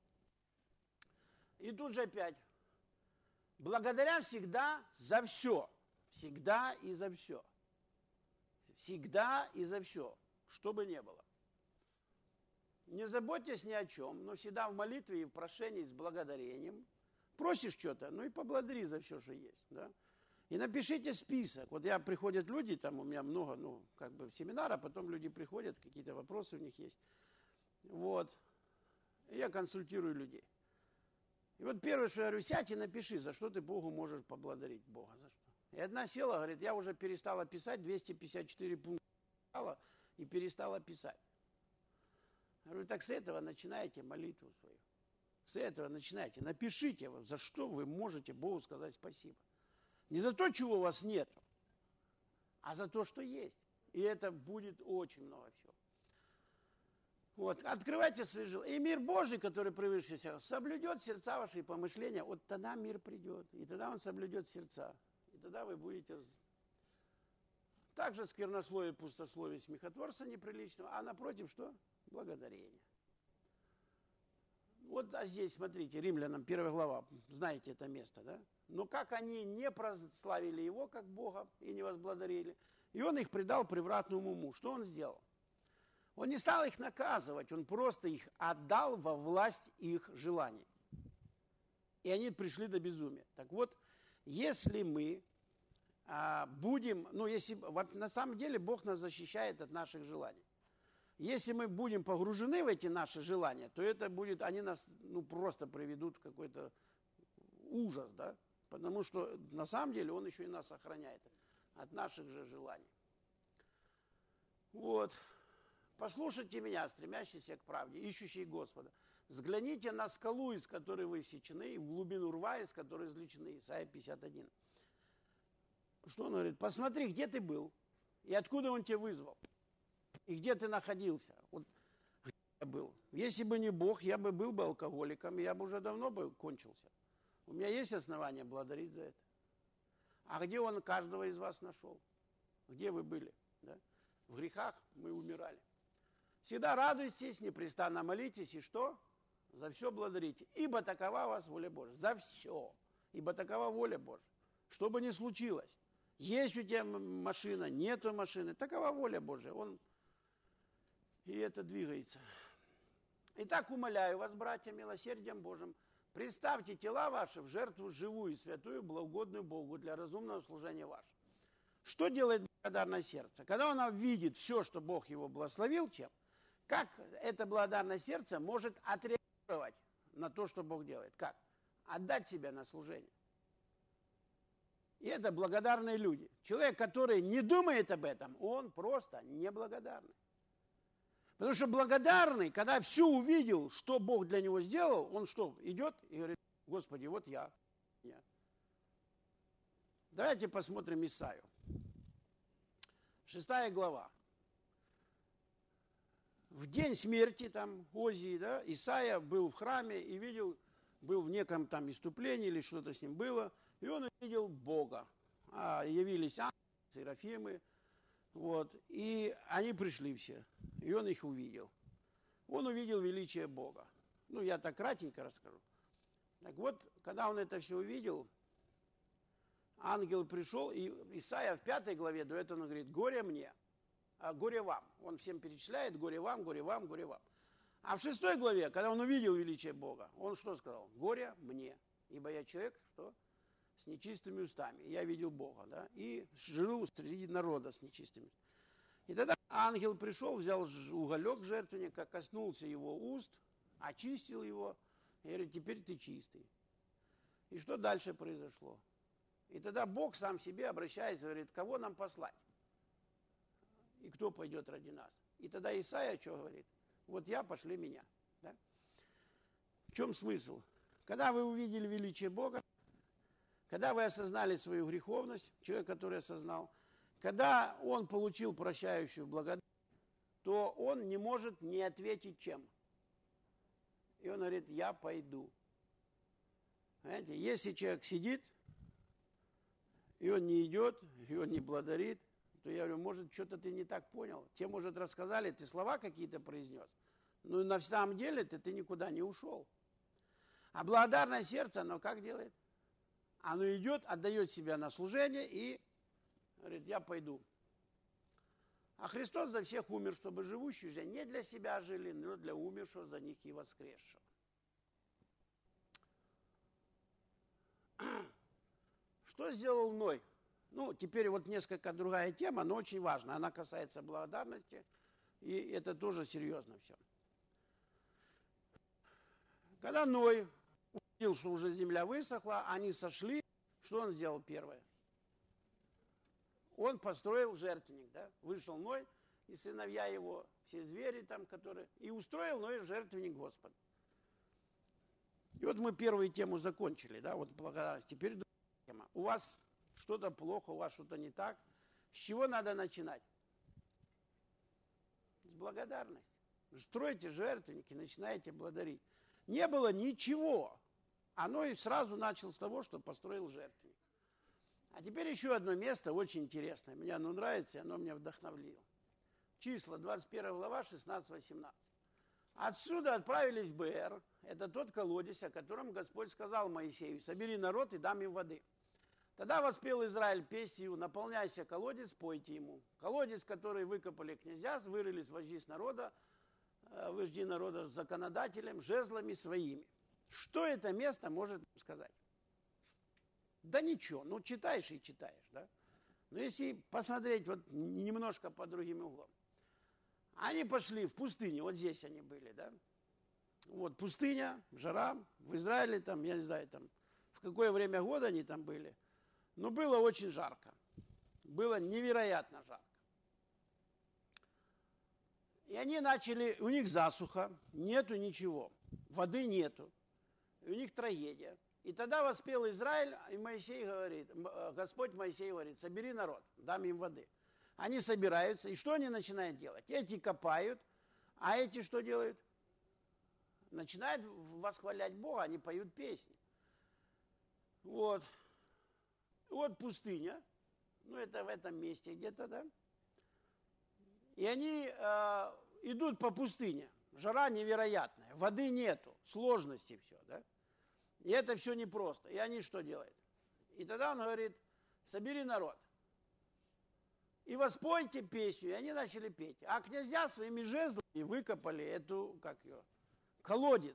И тут же опять. Благодаря всегда за все. Всегда и за все. Всегда и за все. Что бы ни было. Не заботьтесь ни о чем, но всегда в молитве и в прошении с благодарением. Просишь что-то, ну и поблагодари за все, что есть. Да? И напишите список. Вот я, приходят люди, там у меня много, ну, как бы семинара, потом люди приходят, какие-то вопросы у них есть. Вот. И я консультирую людей. И вот первое, что я говорю: сядь и напиши, за что ты Богу можешь поблагодарить Бога. За что? И одна села, говорит: я уже перестала писать, двести пятьдесят четыре пункта и перестала писать. Я говорю: так с этого начинайте молитву свою. С этого начинайте. Напишите, за что вы можете Богу сказать спасибо. Не за то, чего у вас нет, а за то, что есть. И это будет очень много всего. Вот, открывайте свои желания. И мир Божий, который превыше всего, соблюдет сердца ваши и помышления. Вот тогда мир придет. И тогда он соблюдет сердца. И тогда вы будете... Также сквернословие, пустословие, смехотворство неприличного. А напротив что? Благодарение. Вот а здесь, смотрите, Римлянам, первая глава. Знаете это место, да? Но как они не прославили его, как Бога, и не возблагодарили. И он их предал превратному уму. Что он сделал? Он не стал их наказывать, он просто их отдал во власть их желаний. И они пришли до безумия. Так вот, если мы а, будем, ну, если, на самом деле Бог нас защищает от наших желаний. Если мы будем погружены в эти наши желания, то это будет, они нас, ну, просто приведут в какой-то ужас, да? Потому что на самом деле Он еще и нас охраняет от наших же желаний. Вот. Послушайте меня, стремящиеся к правде, ищущие Господа. Взгляните на скалу, из которой вы сечены, и в глубину рва, из которой извлечены. Исайя пятьдесят один. Что он говорит? Посмотри, где ты был, и откуда он тебя вызвал, и где ты находился. Вот где я был. Если бы не Бог, я бы был бы алкоголиком, я бы уже давно бы кончился. У меня есть основания благодарить за это. А где он каждого из вас нашел? Где вы были? Да? В грехах мы умирали. Всегда радуйтесь, непрестанно молитесь, и что? За все благодарите. Ибо такова у вас воля Божья. За все. Ибо такова воля Божья. Что бы ни случилось. Есть у тебя машина, нету машины. Такова воля Божья. Он... И это двигается. Итак, умоляю вас, братья, милосердием Божьим, представьте тела ваши в жертву живую, святую, благоугодную Богу для разумного служения вашего. Что делает благодарное сердце? Когда оно видит все, что Бог его благословил, чем? Как это благодарное сердце может отреагировать на то, что Бог делает. Как? Отдать себя на служение. И это благодарные люди. Человек, который не думает об этом, он просто неблагодарный. Потому что благодарный, когда все увидел, что Бог для него сделал, он что, идет и говорит: Господи, вот я. я. Давайте посмотрим Исаию. Шестая глава. В день смерти там Озии, да, Исаия был в храме и видел, был в неком там иступлении или что-то с ним было, и он увидел Бога. А явились ангелы, серафимы, вот, и они пришли все, и он их увидел. Он увидел величие Бога. Ну, я так кратенько расскажу. Так вот, когда он это все увидел, ангел пришел, и Исаия в пятой главе до этого он говорит: горе мне, а горе вам. Он всем перечисляет: горе вам, горе вам, горе вам. А в шестой главе, когда он увидел величие Бога, он что сказал? Горе мне, ибо я человек, что с нечистыми устами. Я видел Бога, да, и живу среди народа с нечистыми устами. И тогда ангел пришел, взял уголек жертвенника, коснулся его уст, очистил его, и говорит: теперь ты чистый. И что дальше произошло? И тогда Бог сам себе обращается, говорит: кого нам послать? И кто пойдет ради нас? И тогда Исаия что говорит? Вот я, пошли меня. Да? В чем смысл? Когда вы увидели величие Бога, когда вы осознали свою греховность, человек, который осознал, когда он получил прощающую благодать, то он не может не ответить чем. И он говорит: я пойду. Понимаете, если человек сидит, и он не идет, и он не благодарит, то я говорю: может, что-то ты не так понял. Тебе, может, рассказали, ты слова какие-то произнес. Но на самом деле ты, ты никуда не ушел. А благодарное сердце, оно как делает? Оно идет, отдает себя на служение и говорит: я пойду. А Христос за всех умер, чтобы живущие уже не для себя жили, но для умершего за них и воскресшего. Что сделал Ной? Ну, теперь вот несколько другая тема, но очень важная. Она касается благодарности, и это тоже серьезно все. Когда Ной увидел, что уже земля высохла, они сошли, что он сделал первое? Он построил жертвенник, да? Вышел Ной и сыновья его, все звери там, которые... И устроил Ной жертвенник Господу. И вот мы первую тему закончили, да, вот благодарность. Теперь другая тема. У вас что-то плохо, у вас что-то не так. С чего надо начинать? С благодарности. Стройте жертвенники, начинаете благодарить. Не было ничего. Оно и сразу начал с того, что построил жертвенник. А теперь еще одно место очень интересное. Мне оно нравится, и оно меня вдохновило. Числа, двадцать первая глава, шестнадцать-восемнадцать. Отсюда отправились в Беэр. Это тот колодец, о котором Господь сказал Моисею: собери народ и дам им воды. Тогда воспел Израиль песню: наполняйся колодец, пойте ему. Колодец, который выкопали князья, вырыли вожди народа, вожди народа с законодателем, жезлами своими. Что это место может сказать? Да ничего, ну читаешь и читаешь, да? Но если посмотреть вот немножко по другим углам. Они пошли в пустыню, вот здесь они были, да? Вот пустыня, жара, в Израиле там, я не знаю, там, в какое время года они там были, но было очень жарко, было невероятно жарко. И они начали, у них засуха, нету ничего, воды нету, и у них трагедия. И тогда воспел Израиль, и Моисей говорит, Господь Моисей говорит: собери народ, дам им воды. Они собираются, и что они начинают делать? Эти копают, а эти что делают? Начинают восхвалять Бога, они поют песни. Вот. Вот пустыня, ну это в этом месте где-то, да? И они э, идут по пустыне, жара невероятная, воды нету, сложности все, да? И это все непросто. И они что делают? И тогда он говорит: собери народ. И воспойте песню. И они начали петь. А князья своими жезлами выкопали эту, как ее, колодец.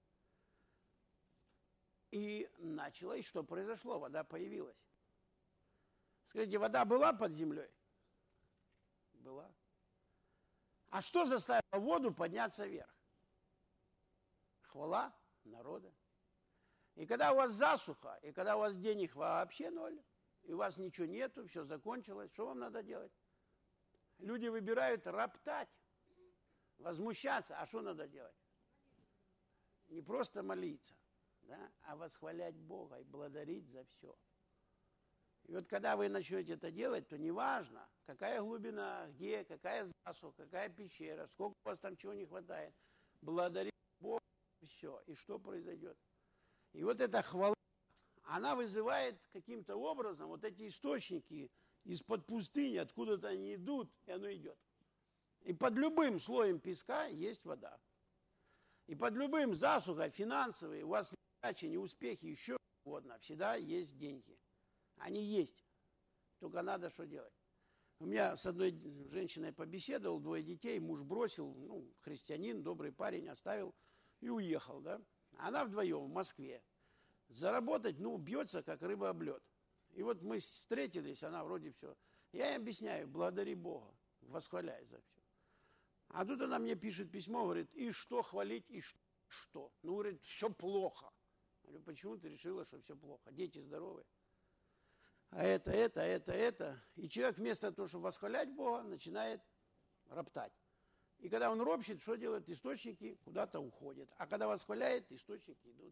И началось, что произошло? Вода появилась. Скажите, вода была под землей? Была. А что заставило воду подняться вверх? Хвала народа. И когда у вас засуха, и когда у вас денег вообще ноль, и у вас ничего нету, все закончилось, что вам надо делать? Люди выбирают роптать, возмущаться. А что надо делать? Не просто молиться, да, а восхвалять Бога и благодарить за все. И вот когда вы начнете это делать, то неважно, какая глубина, где, какая засуха, какая пещера, сколько у вас там чего не хватает, благодарить Бога, все. И что произойдет? И вот эта хвала, она вызывает каким-то образом вот эти источники из-под пустыни, откуда-то они идут, и оно идет. И под любым слоем песка есть вода. И под любым засухой финансовые, у вас неудачи, неуспехи, еще угодно, всегда есть деньги. Они есть. Только надо что делать. У меня с одной женщиной побеседовал, двое детей, муж бросил, ну, христианин, добрый парень, оставил и уехал, да. Она вдвоем в Москве. Заработать, ну, бьется, как рыба об лед. И вот мы встретились, она вроде все. Я ей объясняю, благодари Бога, восхваляй за все. А тут она мне пишет письмо, говорит, и что хвалить, и что? Ну, говорит, все плохо. Я говорю, почему ты решила, что все плохо? Дети здоровы. А это, это, это, это. И человек вместо того, чтобы восхвалять Бога, начинает роптать. И когда он ропщет, что делает? Источники куда-то уходят. А когда восхваляет, источники идут.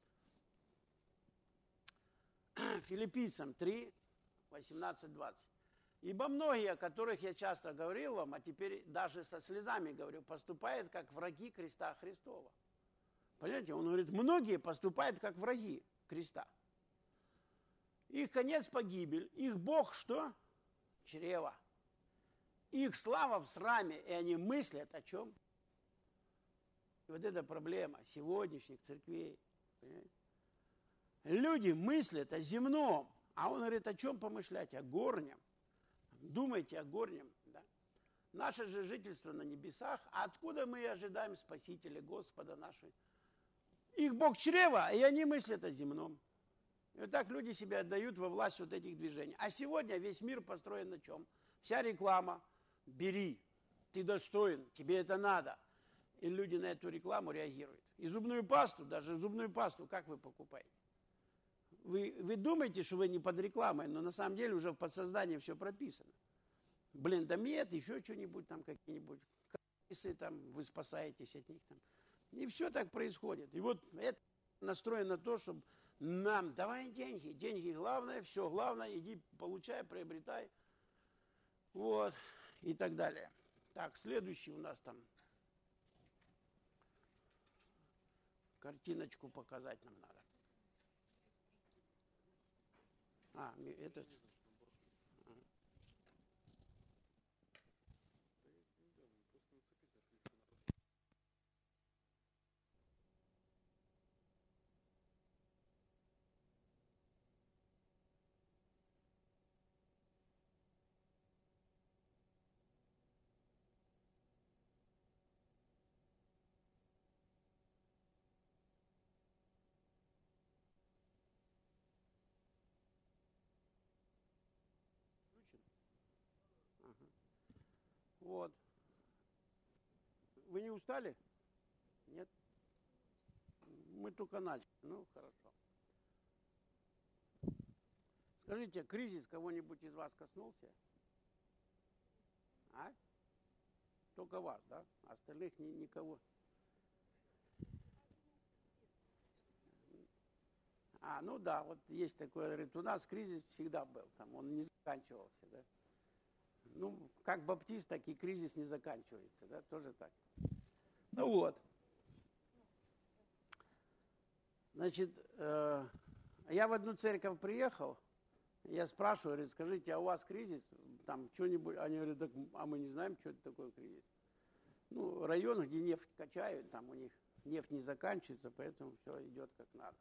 Филиппийцам три, восемнадцать, двадцать. Ибо многие, о которых я часто говорил вам, а теперь даже со слезами говорю, поступают как враги креста Христова. Понимаете, он говорит, многие поступают как враги креста. Их конец погибель, их Бог что? Чрево. Их слава в сраме, и они мыслят о чем? И вот эта проблема сегодняшних церквей. Понимаете? Люди мыслят о земном, а он говорит, о чем помышлять? О горнем. Думайте о горнем. Да? Наше же жительство на небесах, а откуда мы ожидаем Спасителя Господа нашего? Их Бог чрево, и они мыслят о земном. И вот так люди себя отдают во власть вот этих движений. А сегодня весь мир построен на чем? Вся реклама. Бери, ты достоин, тебе это надо. И люди на эту рекламу реагируют. И зубную пасту, даже зубную пасту, как вы покупаете? Вы, вы думаете, что вы не под рекламой, но на самом деле уже в подсознании все прописано. Блендомет, еще что-нибудь там, какие-нибудь крысы, там, вы спасаетесь от них. Там. И все так происходит. И вот это настроено на то, чтобы нам, давай деньги, деньги главное, все главное, иди получай, приобретай. Вот, и так далее. Так, следующий у нас там. Картиночку показать нам надо. А, этот. Ага. Вот. Вы не устали? Нет? Мы только начали. Ну, хорошо. Скажите, кризис кого-нибудь из вас коснулся? А? Только вас, да? Остальных ни, никого. А, ну да, вот есть такое, говорит, у нас кризис всегда был, там он не заканчивался, да. Ну, как баптист, так и кризис не заканчивается, да, тоже так. Ну вот. Значит, э, я в одну церковь приехал, я спрашиваю, говорит, скажите, а у вас кризис? Там что-нибудь, они говорят, так, а мы не знаем, что это такое кризис. Ну, район, где нефть качают, там у них нефть не заканчивается, поэтому все идет как надо.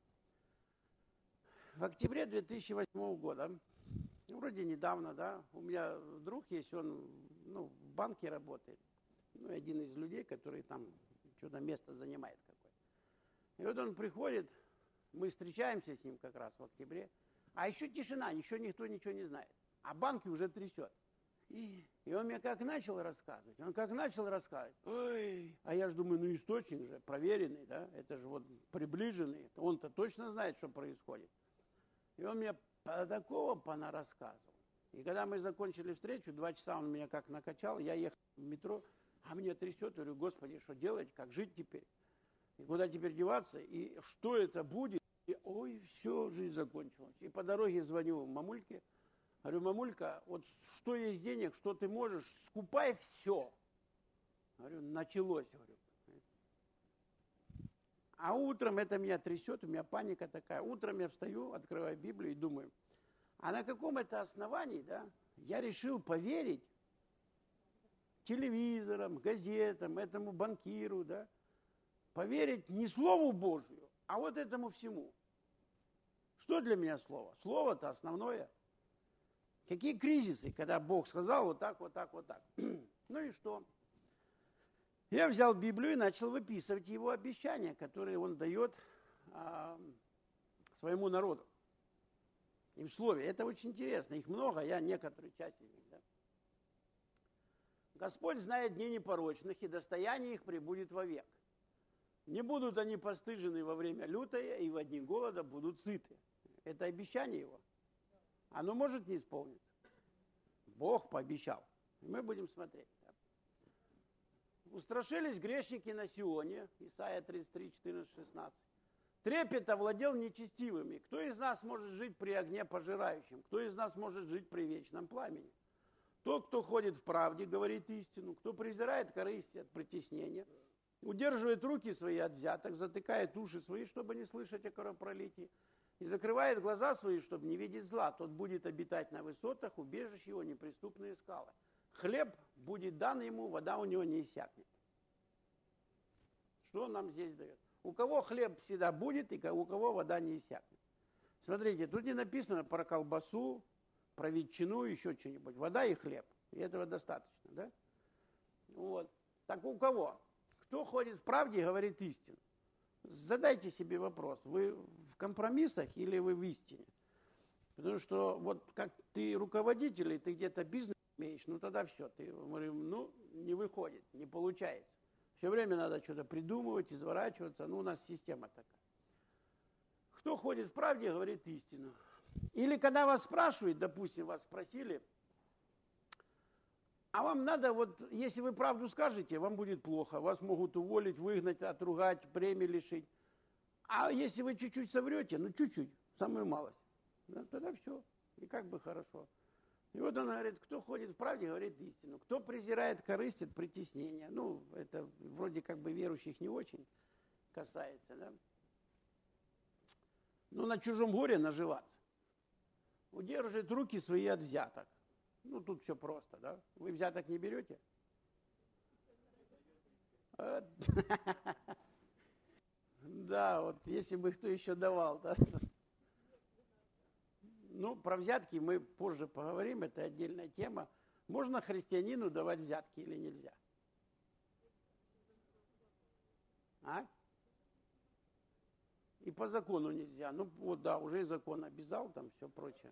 В октябре две тысячи восьмого года, вроде недавно, да, у меня друг есть, он, ну, в банке работает, ну, один из людей, который там что-то место занимает какое-то. И вот он приходит, мы встречаемся с ним как раз в октябре, а еще тишина, еще никто ничего не знает, а банки уже трясет. И он мне как начал рассказывать, он как начал рассказывать, ой, а я же думаю, ну источник же, проверенный, да, это же вот приближенный, он-то точно знает, что происходит. И он мне по такого понарассказывал. И когда мы закончили встречу, два часа он меня как накачал, я ехал в метро, а меня трясет, говорю, Господи, что делать, как жить теперь? И куда теперь деваться? И что это будет? И, ой, все, жизнь закончилась. И по дороге звоню мамульке, говорю, мамулька, вот что есть денег, что ты можешь, скупай все. Говорю, началось, говорю. А утром это меня трясет, у меня паника такая. Утром я встаю, открываю Библию и думаю, а на каком это основании, да, я решил поверить телевизорам, газетам, этому банкиру, да, поверить не Слову Божию, а вот этому всему. Что для меня слово? Слово-то основное. Какие кризисы, когда Бог сказал вот так, вот так, вот так. Ну и что? Я взял Библию и начал выписывать его обещания, которые он дает а, своему народу. И в слове. Это очень интересно. Их много, я некоторые части из них. Да? Господь знает дни непорочных, и достояние их пребудет вовек. Не будут они постыжены во время лютое, и в дни голода будут сыты. Это обещание его. Оно может не исполниться. Бог пообещал. И мы будем смотреть. Да? Устрашились грешники на Сионе. Исайя тридцать три, четырнадцать, шестнадцать. Трепет овладел нечестивыми. Кто из нас может жить при огне пожирающем? Кто из нас может жить при вечном пламени? Тот, кто ходит в правде, говорит истину. Кто презирает корысть от притеснения, удерживает руки свои от взяток, затыкает уши свои, чтобы не слышать о кровопролитии, и закрывает глаза свои, чтобы не видеть зла. Тот будет обитать на высотах, убежище его неприступные скалы. Хлеб будет дан ему, вода у него не иссякнет. Что он нам здесь дает? У кого хлеб всегда будет, и у кого вода не иссякнет. Смотрите, тут не написано про колбасу, про ветчину, еще что-нибудь. Вода и хлеб. И этого достаточно, да? Вот. Так у кого? Кто ходит в правде и говорит истину? Задайте себе вопрос, вы в компромиссах или вы в истине? Потому что вот как ты руководитель, и ты где-то бизнес имеешь, ну тогда все, ты говорим, ну не выходит, не получается. Все время надо что-то придумывать, изворачиваться, ну у нас система такая. Кто ходит в правде, говорит истину. Или когда вас спрашивают, допустим, вас спросили, а вам надо, вот, если вы правду скажете, вам будет плохо. Вас могут уволить, выгнать, отругать, премии лишить. А если вы чуть-чуть соврете, ну чуть-чуть, самую малость, да, тогда все. И как бы хорошо. И вот он говорит, кто ходит в правде, говорит истину. Кто презирает корысть от притеснения. Ну, это вроде как бы верующих не очень касается, да. Ну, на чужом горе наживаться. Удержит руки свои от взяток. Ну, тут все просто, да? Вы взяток не берете? Да, вот если бы кто еще давал, да? Ну, про взятки мы позже поговорим, это отдельная тема. Можно христианину давать взятки или нельзя? А? И по закону нельзя. Ну, вот да, уже и закон обязал, там все прочее.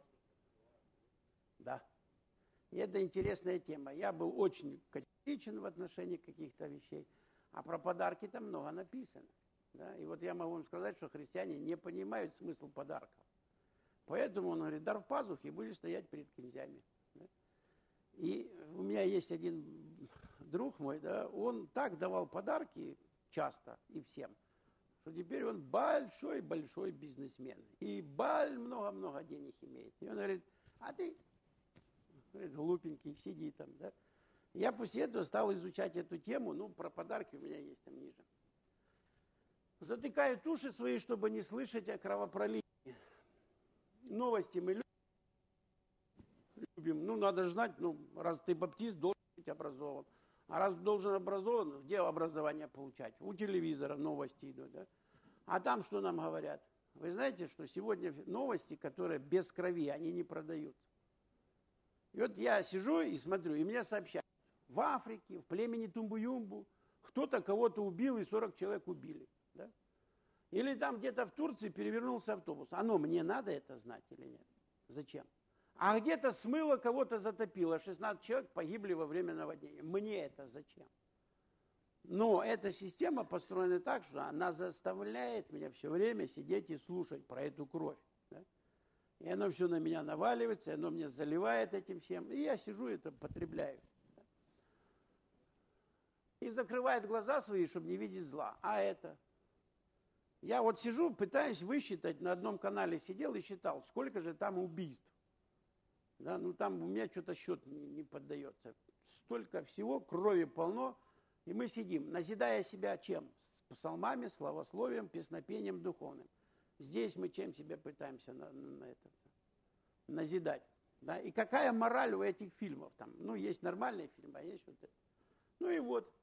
Да. И это интересная тема. Я был очень категоричен в отношении каких-то вещей, а про подарки там много написано. Да? И вот я могу вам сказать, что христиане не понимают смысл подарков. Поэтому он говорит, дар в пазухе, и будешь стоять перед князьями. Да? И у меня есть один друг мой, да, он так давал подарки часто и всем, что теперь он большой-большой бизнесмен. И баль много-много денег имеет. И он говорит, а ты... Говорит, глупенький, сиди там, да. Я после этого стал изучать эту тему, ну, про подарки у меня есть там ниже. Затыкают уши свои, чтобы не слышать о кровопролитии. Новости мы любим. Ну, надо же знать, ну, раз ты баптист, должен быть образован. А раз должен образован, где образование получать? У телевизора новости идут, да. А там что нам говорят? Вы знаете, что сегодня новости, которые без крови, они не продаются. И вот я сижу и смотрю, и мне сообщают, в Африке, в племени Тумбу-Юмбу, кто-то кого-то убил, и сорок человек убили. Да? Или там где-то в Турции перевернулся автобус. Оно мне надо это знать или нет? Зачем? А где-то смыло, кого-то затопило. шестнадцать человек погибли во время наводнения. Мне это зачем? Но эта система построена так, что она заставляет меня все время сидеть и слушать про эту кровь. Да? И оно все на меня наваливается, и оно мне заливает этим всем. И я сижу и это потребляю. Да? И закрывает глаза свои, чтобы не видеть зла. А это? Я вот сижу, пытаюсь высчитать, на одном канале сидел и считал, сколько же там убийств. Да? Ну там у меня что-то счет не, не поддается. Столько всего, крови полно. И мы сидим, назидая себя чем? С псалмами, славословием, песнопением духовным. Здесь мы чем себя пытаемся на, на, на это назидать. Да? И какая мораль у этих фильмов? Там, ну, есть нормальные фильмы, а есть вот это. Ну и вот.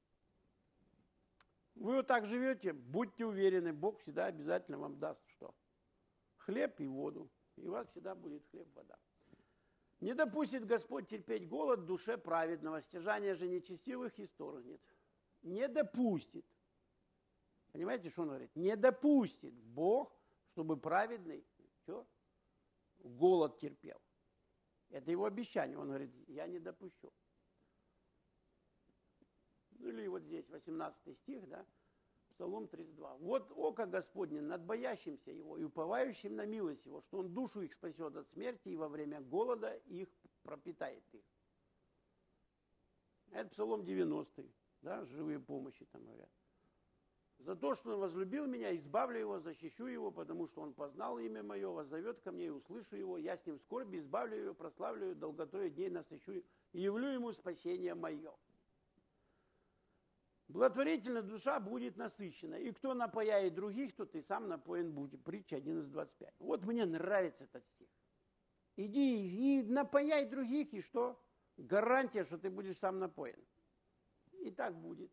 Вы вот так живете, будьте уверены, Бог всегда обязательно вам даст что? Хлеб и воду. И у вас всегда будет хлеб, вода. Не допустит Господь терпеть голод в душе праведного, стяжание же нечестивых исторгнет. Не допустит. Понимаете, что он говорит? Не допустит Бог, чтобы праведный что? Голод терпел. Это его обещание. Он говорит, я не допущу. Ну или вот здесь восемнадцатый стих, да, Псалом тридцать два. Вот око Господне над боящимся его и уповающим на милость его, что он душу их спасет от смерти и во время голода их пропитает их. Это Псалом девяностый, да, живые помощи там говорят. За то, что он возлюбил меня, избавлю его, защищу его, потому что он познал имя мое, воззовет ко мне и услышу его, я с ним в скорби избавлю его, прославлю его, долготою дней насыщу и явлю ему спасение мое. Благотворительная душа будет насыщена. И кто напояет других, тот и сам напоен будет. Притча одиннадцать двадцать пять. Вот мне нравится этот стих. Иди и напояй других, и что? Гарантия, что ты будешь сам напоен. И так будет.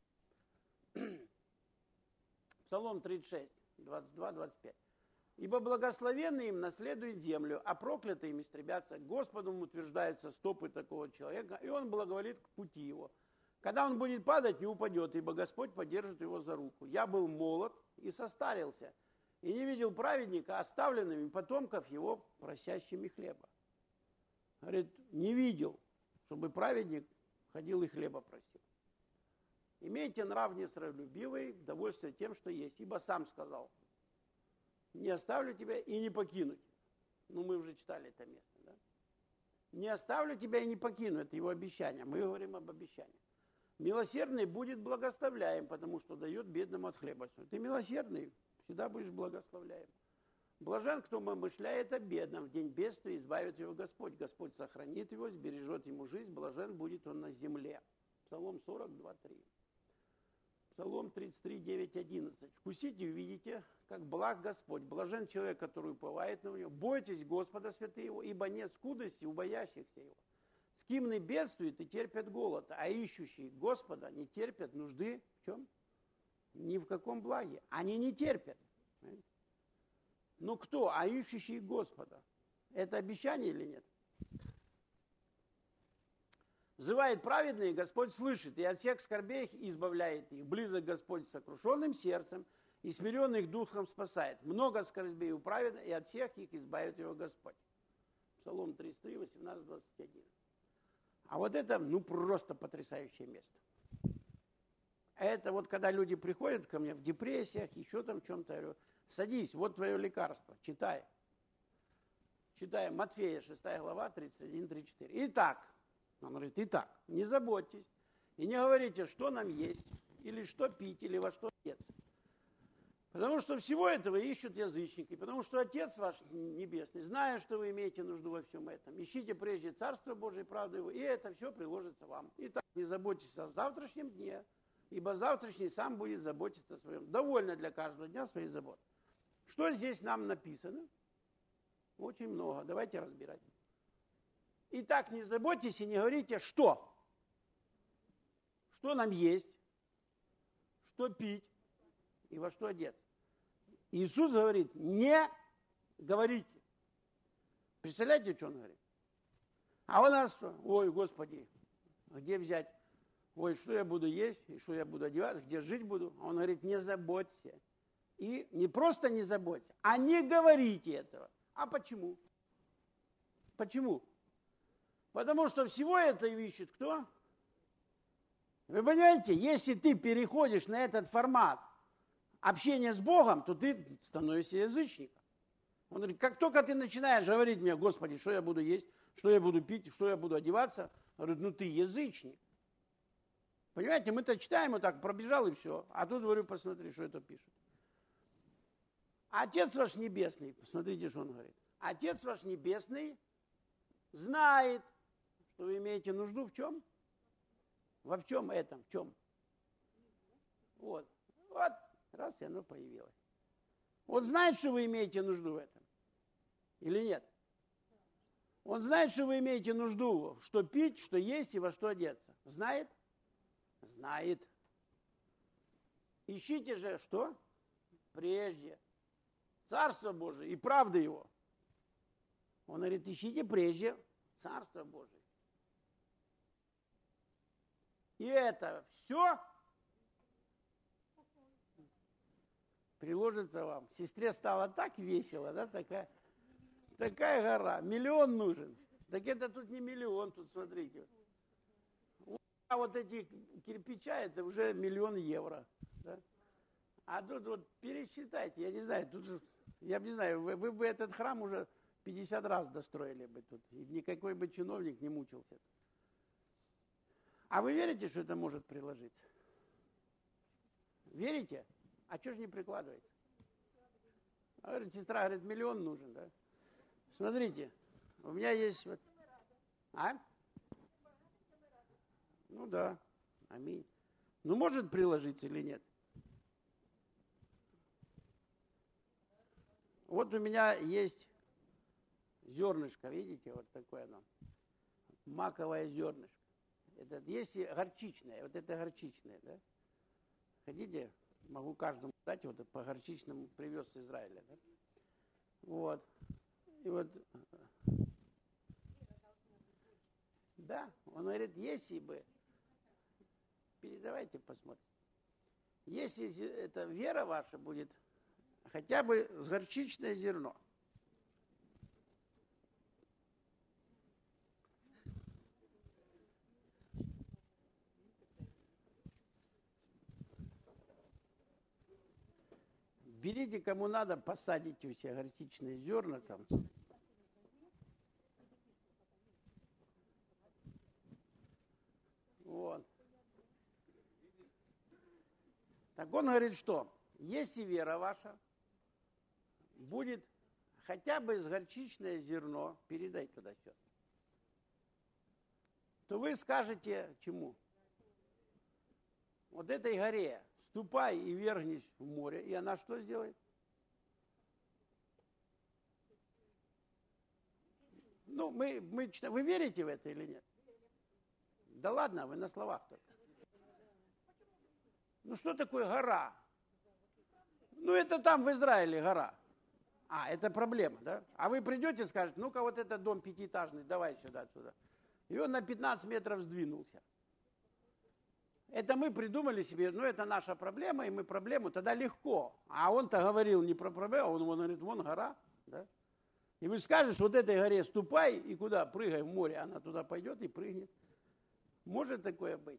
Псалом тридцать шесть, двадцать два двадцать пять. Ибо благословенные им наследуют землю, а проклятые им истребятся. Господом утверждаются стопы такого человека, и он благоволит к пути его. Когда он будет падать, не упадет, ибо Господь поддержит его за руку. Я был молод и состарился, и не видел праведника, оставленными потомков его, просящими хлеба. Говорит, не видел, чтобы праведник ходил и хлеба просил. Имейте нрав несравнолюбивый, довольствие тем, что есть, ибо сам сказал, не оставлю тебя и не покину. Ну, мы уже читали это место, да? Не оставлю тебя и не покину, это его обещание. Мы говорим об обещании. Милосердный будет благословляем, потому что дает бедному от хлеба. Ты милосердный, всегда будешь благословляем. Блажен, кто помышляет о бедном, в день бедствия избавит его Господь. Господь сохранит его, сбережет ему жизнь, блажен будет он на земле. Псалом сорок два три. Псалом тридцать три девять одиннадцать. Вкусите и увидите, как благ Господь. Блажен человек, который уповает на него. Бойтесь Господа, святые его, ибо нет скудости у боящихся его. Скимны бедствуют и терпят голод, а ищущие Господа не терпят нужды в чем? Ни в каком благе. Они не терпят. Ну кто? А ищущие Господа. Это обещание или нет? Взывает праведные, Господь слышит, и от всех скорбей их избавляет их. Близок Господь с сокрушенным сердцем, и смиренных духом спасает. Много скорбей у праведных, и от всех их избавит его Господь. Псалом тридцать три, восемнадцать двадцать один. А вот это, ну, просто потрясающее место. Это вот когда люди приходят ко мне в депрессиях, еще там в чем-то, я говорю, садись, вот твое лекарство, читай. Читаем Матфея, шестая глава, тридцать один тридцать четыре. Итак, он говорит, итак, не заботьтесь и не говорите, что нам есть, или что пить, или во что одеться. Потому что всего этого ищут язычники, потому что Отец ваш Небесный, зная, что вы имеете нужду во всем этом, ищите прежде Царство Божие, правду Его, и это все приложится вам. Итак, не заботьтесь о завтрашнем дне, ибо завтрашний сам будет заботиться о своем. Довольно для каждого дня своей заботы. Что здесь нам написано? Очень много. Давайте разбирать. Итак, не заботьтесь и не говорите, что? Что нам есть? Что пить? И во что одеться? Иисус говорит, не говорите. Представляете, что он говорит? А у нас что? Ой, Господи, где взять? Ой, что я буду есть, и что я буду одеваться, где жить буду? Он говорит, не заботься. И не просто не заботься, а не говорите этого. А почему? Почему? Потому что всего это ищет кто? Вы понимаете, если ты переходишь на этот формат общения с Богом, то ты становишься язычником. Он говорит, как только ты начинаешь говорить мне, Господи, что я буду есть, что я буду пить, что я буду одеваться, говорит, ну ты язычник. Понимаете, мы-то читаем, вот так пробежал и все. А тут, говорю, посмотри, что это пишет. Отец ваш небесный, посмотрите, что он говорит. Отец ваш небесный знает, что вы имеете нужду в чем? Во в чем этом? В чем? Вот. Вот. Раз, и оно появилось. Он знает, что вы имеете нужду в этом? Или нет? Он знает, что вы имеете нужду, что пить, что есть и во что одеться. Знает? Знает. Ищите же что? Прежде. Царство Божие и правда его. Он говорит, ищите прежде Царство Божие. И это все приложится вам. Сестре стало так весело, да, такая, такая гора. Миллион нужен. Так это тут не миллион, тут смотрите. А вот эти кирпича, это уже миллион евро. Да? А тут вот пересчитайте, я не знаю, тут же, я не знаю, вы, вы бы этот храм уже пятьдесят раз достроили бы тут. И никакой бы чиновник не мучился. А вы верите, что это может приложиться? Верите? А что же не прикладываете? А говорит, сестра, говорит, миллион нужен, да? Смотрите, у меня есть вот... А? Ну да, аминь. Ну может приложиться или нет? Вот у меня есть зернышко, видите, вот такое оно. Маковое зернышко. Это есть горчичное, вот это горчичное, да? Хотите, могу каждому дать, вот по горчичному привез с Израиля, да? Вот. И вот, да, он говорит, если бы, передавайте, посмотрим, если эта вера ваша будет хотя бы с горчичное зерно, берите, кому надо, посадите у себя горчичные зерна там. Вот. Так он говорит, что если вера ваша будет хотя бы с горчичное зерно, передай туда все, то вы скажете чему? Вот этой горе ступай и вергнись в море, и она что сделает? Ну, мы, мы читаем. Вы верите в это или нет? Да ладно, вы на словах только. Ну, что такое гора? Ну, это там в Израиле гора. А, это проблема, да? А вы придете и скажете, ну-ка, вот этот дом пятиэтажный, давай сюда, сюда. И он на пятнадцать метров сдвинулся. Это мы придумали себе, ну, это наша проблема, и мы проблему, тогда легко. А он-то говорил не про проблему, он, он говорит, вон гора, да? И вы скажете, вот этой горе ступай, и куда? Прыгай в море, она туда пойдет и прыгнет. Может такое быть?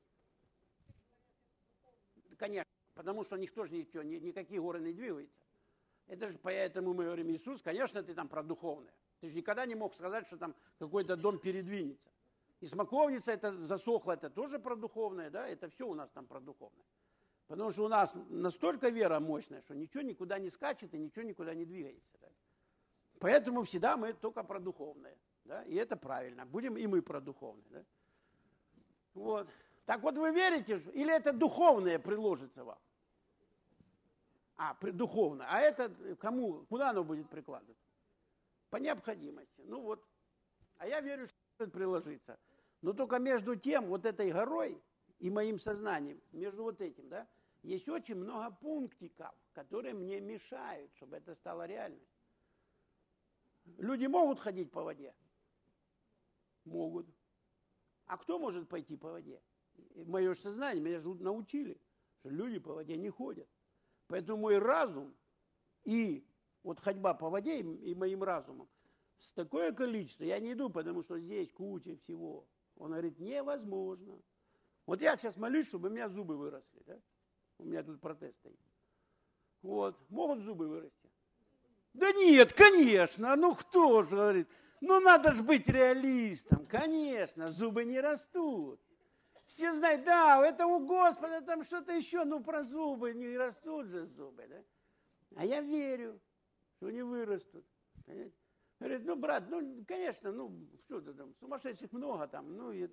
Конечно, потому что никто же ничего, ни, никакие горы не двигаются. Это же поэтому мы говорим, Иисус, конечно, ты там про духовное. Ты же никогда не мог сказать, что там какой-то дом передвинется. И смоковница это засохла, это тоже про духовное, да, это все у нас там про духовное. Потому что у нас настолько вера мощная, что ничего никуда не скачет и ничего никуда не двигается. Да? Поэтому всегда мы только про духовное, да, и это правильно. Будем и мы про духовное, да. Вот. Так вот вы верите, или это духовное приложится вам? А, духовное. А это кому, куда оно будет прикладываться? По необходимости. Ну вот. А я верю, что может приложиться. Но только между тем, вот этой горой и моим сознанием, между вот этим, да, есть очень много пунктиков, которые мне мешают, чтобы это стало реальностью. Люди могут ходить по воде? Могут. А кто может пойти по воде? Мое сознание, меня же научили, что люди по воде не ходят. Поэтому мой разум и вот ходьба по воде и моим разумом с такое количество, я не иду, потому что здесь куча всего. Он говорит, невозможно. Вот я сейчас молюсь, чтобы у меня зубы выросли, да? У меня тут протез стоит. Вот, могут зубы вырасти? Да нет, конечно, ну кто же говорит? Ну надо же быть реалистом, конечно, зубы не растут. Все знают, да, это у Господа там что-то еще, ну про зубы, не растут же зубы, да? А я верю, что не вырастут. Понимаете? Говорит, ну брат, ну конечно, ну что-то там, сумасшедших много там, ну и...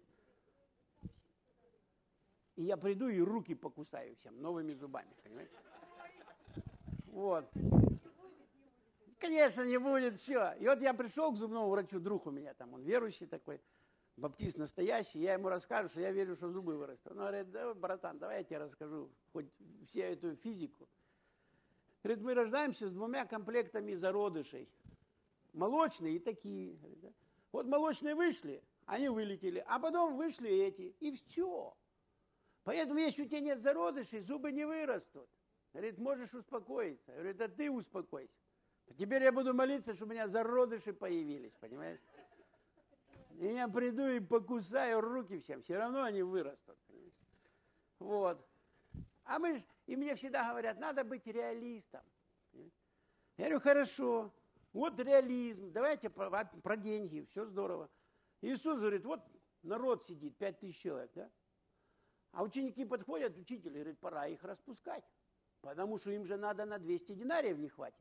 И я приду и руки покусаю всем новыми зубами, понимаете? Вот. Конечно, не будет, все. И вот я пришел к зубному врачу, друг у меня там, он верующий такой, баптист настоящий, я ему расскажу, что я верю, что зубы вырастут. Он говорит, да, братан, давай я тебе расскажу хоть всю эту физику. Говорит, мы рождаемся с двумя комплектами зародышей. Молочные и такие. Вот молочные вышли, они вылетели, а потом вышли эти, и все. Поэтому, если у тебя нет зародышей, зубы не вырастут. Говорит, можешь успокоиться. Говорит, а ты успокойся. Теперь я буду молиться, чтобы у меня зародыши появились, понимаешь? И я приду и покусаю руки всем, все равно они вырастут. Понимаешь? Вот. А мы ж, и мне всегда говорят, надо быть реалистом. Я говорю, хорошо, вот реализм, давайте про, про деньги, все здорово. Иисус говорит, вот народ сидит, пять тысяч человек, да? А ученики подходят, учитель говорит, пора их распускать, потому что им же надо на двести динариев не хватит.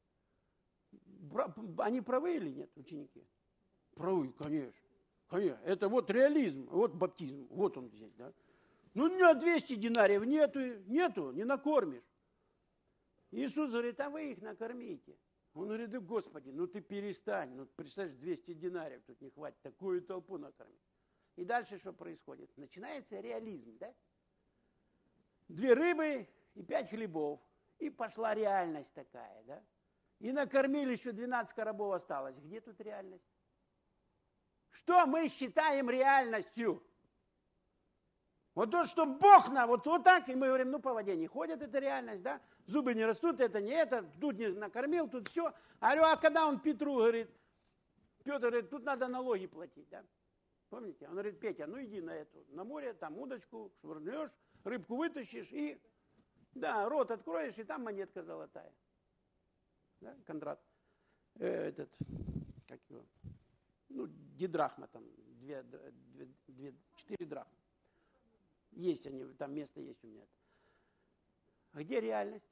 Они правы или нет, ученики? Правы, конечно. Конечно. Это вот реализм, вот баптизм, вот он здесь, да? Ну, на двести динариев нету, нету, не накормишь. Иисус говорит, а вы их накормите. Он говорит, да Господи, ну ты перестань, ну представляешь, двести динариев тут не хватит, такую толпу накормить. И дальше что происходит? Начинается реализм, да? Две рыбы и пять хлебов. И пошла реальность такая, да? И накормили, еще двенадцать коробов осталось. Где тут реальность? Что мы считаем реальностью? Вот то, что Бог нам, вот, вот так, и мы говорим, ну по воде не ходят, это реальность, да? Зубы не растут, это не это, тут не накормил, тут все. А, а когда он Петру говорит, Петр говорит, тут надо налоги платить, да? Помните? Он говорит, Петя, ну иди на эту, на море, там удочку швырнешь, рыбку вытащишь и, да, рот откроешь, и там монетка золотая. Да, Кондрат, э, этот, как его, ну, дидрахма там, две, две, две, четыре драхмы. Есть они, там место есть у меня. А где реальность?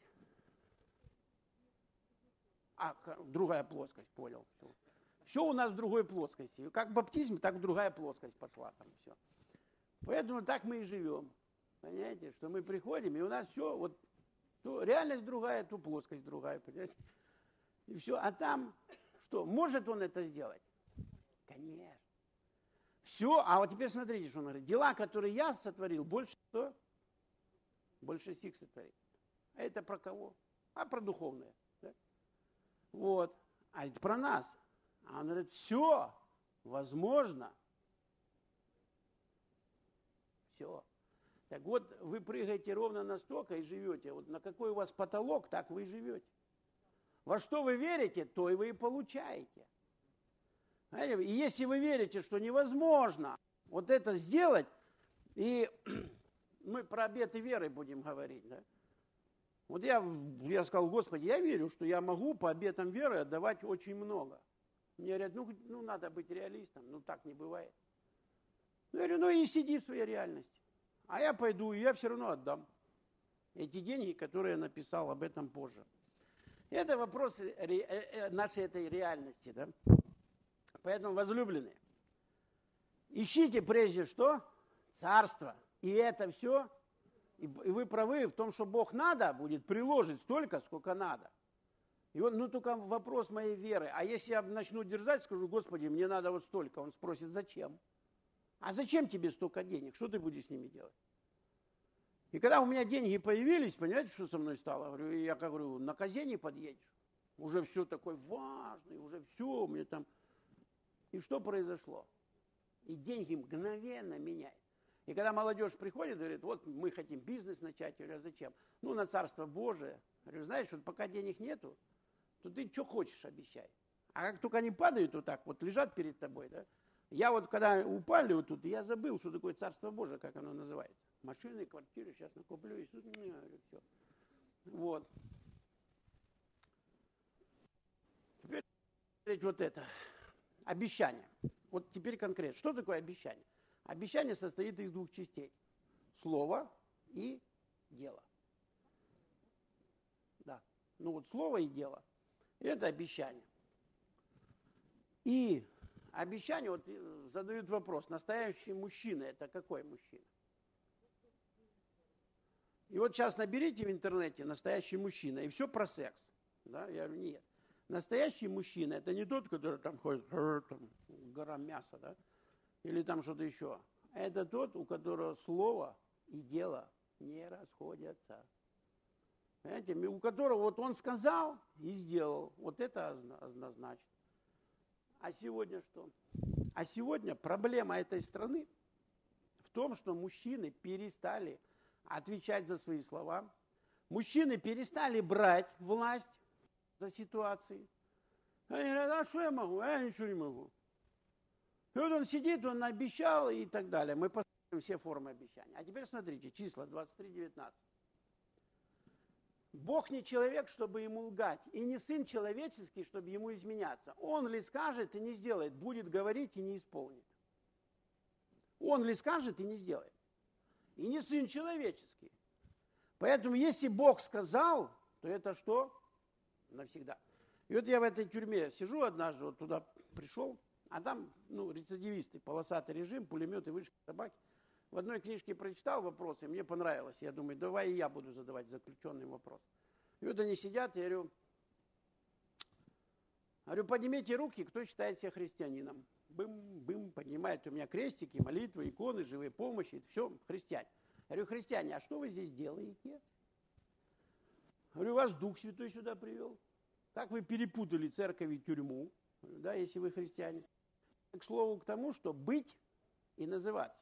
А, другая плоскость, понял. Все. Все у нас в другой плоскости. Как в баптизме, так в другая плоскость пошла там все. Поэтому так мы и живем. Понимаете, что мы приходим, и у нас все, вот, то реальность другая, то плоскость другая, понимаете. И все. А там что? Может он это сделать? Конечно. Все. А вот теперь смотрите, что он говорит. Дела, которые я сотворил, больше что? Больше сих сотворил. А это про кого? А про духовное. Да? Вот. А это про нас. А он говорит, все возможно. Все. Так вот, вы прыгаете ровно настолько и живете. Вот на какой у вас потолок, так вы и живете. Во что вы верите, то и вы и получаете. Понимаете? И если вы верите, что невозможно вот это сделать, и мы про обеты веры будем говорить, да? Вот я, я сказал, Господи, я верю, что я могу по обетам веры отдавать очень много. Мне говорят, ну, ну надо быть реалистом, ну так не бывает. Я говорю, ну и сиди в своей реальности. А я пойду, и я все равно отдам эти деньги, которые я написал об этом позже. Это вопрос нашей этой реальности, да? Поэтому, возлюбленные, ищите прежде что? Царство. И это все, и вы правы в том, что Бог надо будет приложить столько, сколько надо. И вот, ну, только вопрос моей веры. А если я начну держать, скажу, Господи, мне надо вот столько. Он спросит, зачем? А зачем тебе столько денег? Что ты будешь с ними делать? И когда у меня деньги появились, понимаете, что со мной стало? Я как говорю, на козе не подъедешь. Уже все такой важный, уже все, мне там... И что произошло? И деньги мгновенно меняют. И когда молодежь приходит, говорит, вот мы хотим бизнес начать, я говорю, а зачем? Ну, на Царство Божие. Я говорю, знаешь, вот пока денег нету, то ты что хочешь обещай. А как только они падают вот так, вот лежат перед тобой, да, я вот когда упали вот тут, я забыл, что такое Царство Божие, как оно называется. Машины, квартиры, сейчас накоплю, и все. Вот. Теперь смотреть вот это. Обещание. Вот теперь конкретно. Что такое обещание? Обещание состоит из двух частей. Слово и дело. Да. Ну вот слово и дело. Это обещание. И обещание, вот задают вопрос, настоящий мужчина, это какой мужчина? И вот сейчас наберите в интернете настоящий мужчина, и все про секс. Да? Я говорю, нет. Настоящий мужчина, это не тот, который там ходит, там, гора мяса, да? Или там что-то еще. Это тот, у которого слово и дело не расходятся. Понимаете, у которого вот он сказал и сделал. Вот это однозначно. А сегодня что? А сегодня проблема этой страны в том, что мужчины перестали отвечать за свои слова. Мужчины перестали брать власть за ситуации. Они говорят, а что я могу? А я ничего не могу. И вот он сидит, он обещал и так далее. Мы посмотрим все формы обещания. А теперь смотрите, числа двадцать три девятнадцать. Бог не человек, чтобы ему лгать, и не сын человеческий, чтобы ему изменяться. Он ли скажет и не сделает, будет говорить и не исполнит. Он ли скажет и не сделает. И не сын человеческий. Поэтому, если Бог сказал, то это что? Навсегда. И вот я в этой тюрьме сижу однажды, вот туда пришел, а там, ну, рецидивисты, полосатый режим, пулеметы, вышки, собаки. В одной книжке прочитал вопросы, мне понравилось. Я думаю, давай и я буду задавать заключенным вопрос. И вот они сидят, я говорю, говорю, поднимите руки, кто считает себя христианином. Бым-бым, поднимает у меня крестики, молитвы, иконы, живые помощи, все, христиане. Я говорю, христиане, а что вы здесь делаете? Я говорю, вас Дух Святой сюда привел. Как вы перепутали церковь и тюрьму, да, если вы христиане. К слову, к тому, что быть и называться.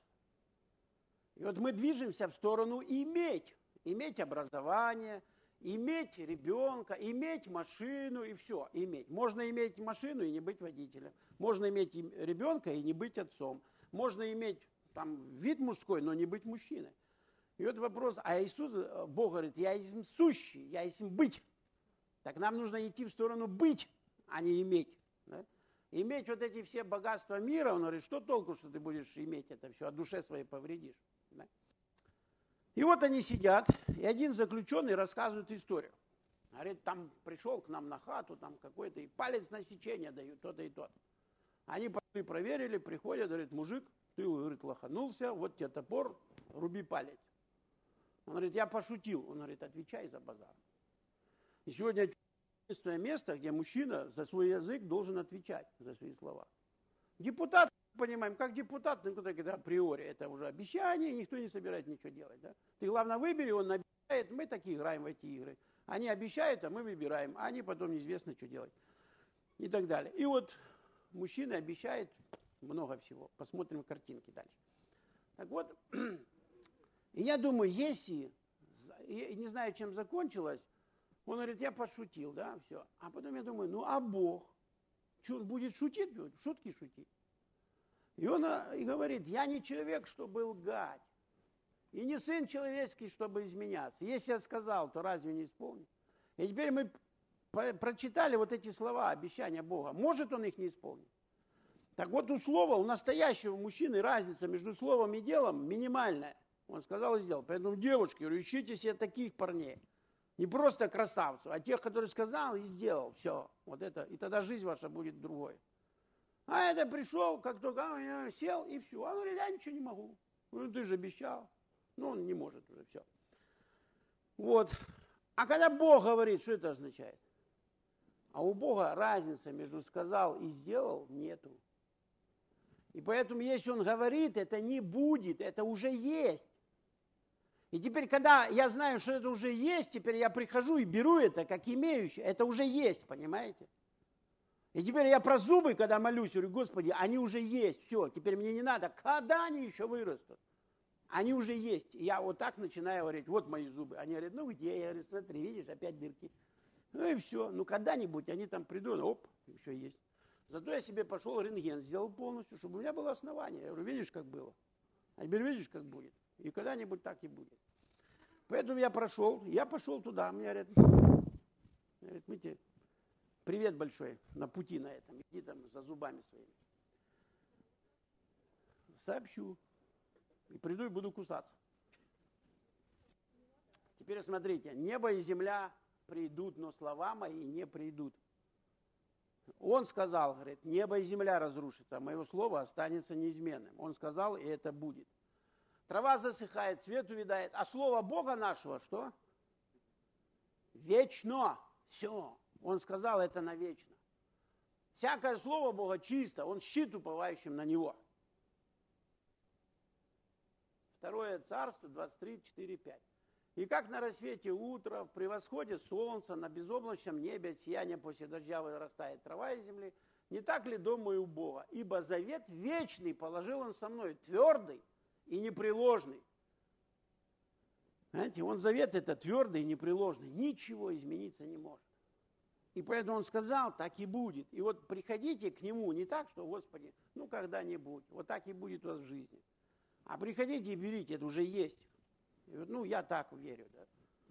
И вот мы движемся в сторону иметь. Иметь образование, иметь ребенка, иметь машину и все. Иметь. Можно иметь машину и не быть водителем. Можно иметь ребенка и не быть отцом. Можно иметь там вид мужской, но не быть мужчиной. И вот вопрос, а Иисус, Бог говорит, я им сущий, я им быть. Так нам нужно идти в сторону быть, а не иметь. Да? Иметь вот эти все богатства мира, он говорит, что толку, что ты будешь иметь это все, а душе своей повредишь. Да? И вот они сидят, и один заключенный рассказывает историю. Говорит, там пришел к нам на хату, там какой-то, и палец на сечение дают, то-то и то-то. Они пошли, проверили, приходят, говорит, мужик, ты, говорит, лоханулся, вот тебе топор, руби палец. Он говорит, я пошутил. Он говорит, отвечай за базар. И сегодня единственное место, где мужчина за свой язык должен отвечать за свои слова. Депутат, понимаем, как депутат, ну, когда априори, это уже обещание, никто не собирает ничего делать. Да? Ты, главное, выбери, он обещает, мы такие играем в эти игры. Они обещают, а мы выбираем, а они потом неизвестно, что делать. И так далее. И вот мужчина обещает много всего. Посмотрим картинки дальше. Так вот, и я думаю, если, я не знаю, чем закончилось, он говорит, я пошутил, да, все. А потом я думаю, ну а Бог? Что, он будет шутить? Шутки шутить. И он и говорит, я не человек, чтобы лгать. И не сын человеческий, чтобы изменяться. Если я сказал, то разве не исполню? И теперь мы прочитали вот эти слова, обещания Бога. Может он их не исполнить? Так вот у слова, у настоящего мужчины разница между словом и делом минимальная. Он сказал и сделал. Поэтому, девушки, говорю, ищите себе таких парней. Не просто красавцев, а тех, которые сказал и сделал. Все. Вот это. И тогда жизнь ваша будет другой. А это пришел, как только а, сел, и все. Он говорит, я ничего не могу. Ну, ты же обещал. Ну, он не может уже, все. Вот. А когда Бог говорит, что это означает? А у Бога разница между сказал и сделал нету. И поэтому, если он говорит, это не будет, это уже есть. И теперь, когда я знаю, что это уже есть, теперь я прихожу и беру это, как имеющее. Это уже есть, понимаете? И теперь я про зубы, когда молюсь, говорю, Господи, они уже есть, все, теперь мне не надо. Когда они еще вырастут? Они уже есть. И я вот так начинаю говорить, вот мои зубы. Они говорят, ну где? Я говорю, смотри, видишь, опять дырки. Ну и все. Ну когда-нибудь они там придут, оп, еще есть. Зато я себе пошел, рентген сделал полностью, чтобы у меня было основание. Я говорю, видишь, как было. А теперь видишь, как будет. И когда-нибудь так и будет. Поэтому я прошел, я пошел туда. Мне говорят, говорят, мы тебе привет большой на пути на этом. Иди там за зубами своими. Сообщу. И приду и буду кусаться. Теперь смотрите, небо и земля придут, но слова мои не придут. Он сказал, говорит, небо и земля разрушатся, а мое слово останется неизменным. Он сказал, и это будет. Трава засыхает, цвет увядает, а слово Бога нашего что? Вечно. Все. Он сказал, это навечно. Всякое слово Бога чисто, он щит уповающим на него. Второе царство, двадцать три, четыре, пять. И как на рассвете утра, при восходе солнца, на безоблачном небе от сияния после дождя вырастает трава из земли, не так ли дом мой у Бога? Ибо завет вечный положил он со мной, твердый и непреложный. Знаете, он завет это твердый и непреложный, ничего измениться не может. И поэтому он сказал, так и будет. И вот приходите к нему не так, что, Господи, ну когда-нибудь, вот так и будет у вас в жизни. А приходите и берите, это уже есть. И вот, ну, я так верю, да.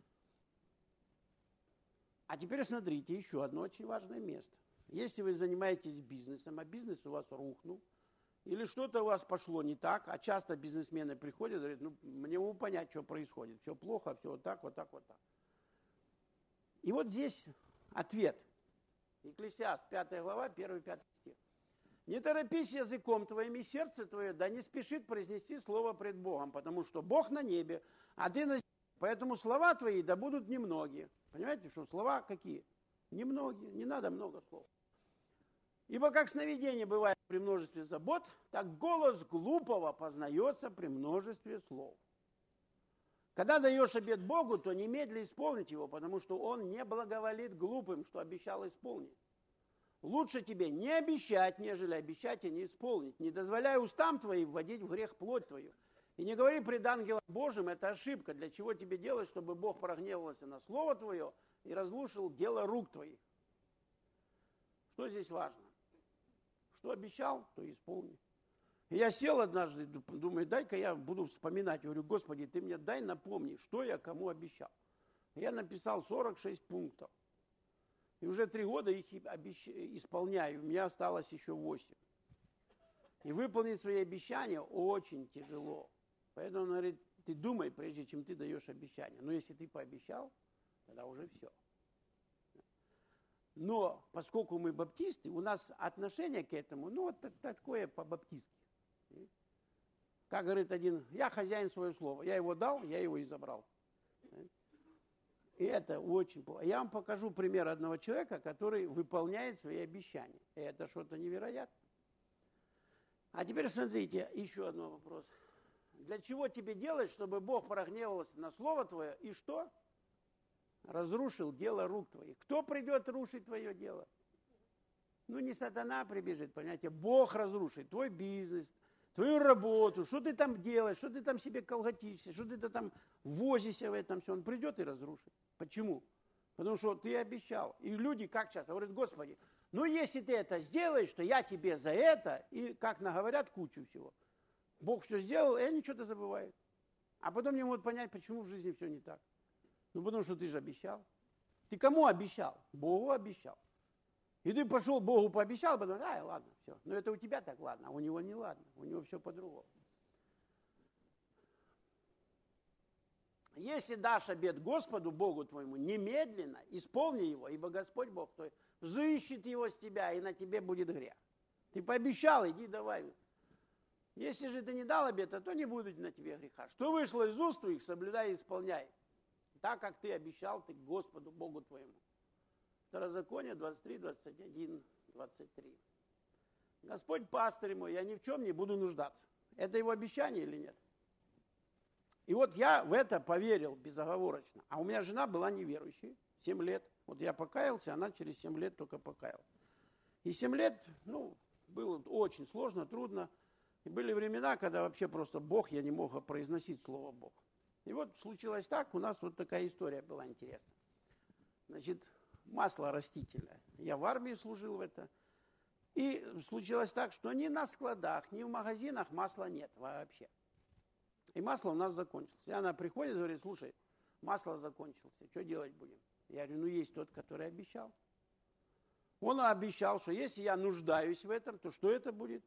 А теперь смотрите, еще одно очень важное место. Если вы занимаетесь бизнесом, а бизнес у вас рухнул, или что-то у вас пошло не так, а часто бизнесмены приходят и говорят, ну, мне могу понять, что происходит. Все плохо, все вот так, вот так, вот так. И вот здесь ответ. Екклесиаст, пятая глава, первый пятый стих. Не торопись языком твоим, и сердце твое, да не спешит произнести слово пред Богом, потому что Бог на небе, а ты на земле. Поэтому слова твои да будут немногие. Понимаете, что слова какие? Немногие, не надо много слов. Ибо как сновидение бывает при множестве забот, так голос глупого познается при множестве слов. Когда даешь обет Богу, то немедля исполнить его, потому что он не благоволит глупым, что обещал исполнить. Лучше тебе не обещать, нежели обещать и не исполнить. Не дозволяй устам твоим вводить в грех плоть твою. И не говори пред ангелом Божьим, это ошибка. Для чего тебе делать, чтобы Бог прогневался на слово твое и разрушил дело рук твоих? Что здесь важно? Что обещал, то исполни. И я сел однажды, думаю, дай-ка я буду вспоминать. Я говорю, Господи, ты мне дай напомни, что я кому обещал. Я написал сорок шесть пунктов. И уже три года их обещ... исполняю. У меня осталось еще восемь. И выполнить свои обещания очень тяжело. Поэтому он говорит, ты думай, прежде чем ты даешь обещание. Но если ты пообещал, тогда уже все. Но поскольку мы баптисты, у нас отношение к этому, ну, вот такое по-баптистски. Как говорит один, я хозяин свое слово. Я его дал, я его и забрал. И это очень плохо. Я вам покажу пример одного человека, который выполняет свои обещания. И это что-то невероятное. А теперь смотрите, еще один вопрос. Для чего тебе делать, чтобы Бог прогневался на слово твое и что? Разрушил дело рук твоих. Кто придет рушить твое дело? Ну, не сатана прибежит, понимаете, Бог разрушит твой бизнес, твою работу, что ты там делаешь, что ты там себе колготишься, что ты там возишься в этом все. Он придет и разрушит. Почему? Потому что ты обещал. И люди как сейчас говорят, Господи, ну если ты это сделаешь, то я тебе за это, и как наговорят кучу всего. Бог все сделал, и они что-то забывают. А потом не могут понять, почему в жизни все не так. Ну потому что ты же обещал. Ты кому обещал? Богу обещал. И ты пошел, Богу пообещал, потом, ай, ладно, все. Но это у тебя так ладно, а у него не ладно. У него все по-другому. Если дашь обет Господу, Богу твоему, немедленно исполни его, ибо Господь Бог твой взыщет его с тебя, и на тебе будет грех. Ты пообещал, иди давай. Если же ты не дал обета, то не будет на тебе греха. Что вышло из уст твоих, соблюдай и исполняй. Так, как ты обещал, ты Господу, Богу твоему. Второзаконие двадцать три, двадцать один, двадцать три. Господь пастырь мой, я ни в чем не буду нуждаться. Это его обещание или нет? И вот я в это поверил безоговорочно. А у меня жена была неверующей, семь лет. Вот я покаялся, она через семь лет только покаялась. И семь лет, ну, было очень сложно, трудно. И были времена, когда вообще просто Бог, я не мог произносить слово Бог. И вот случилось так, у нас вот такая история была интересная. Значит, масло растительное. Я в армии служил в это. И случилось так, что ни на складах, ни в магазинах масла нет вообще. И масло у нас закончилось. И она приходит и говорит, слушай, масло закончилось, что делать будем? Я говорю, ну есть тот, который обещал. Он обещал, что если я нуждаюсь в этом, то что это будет?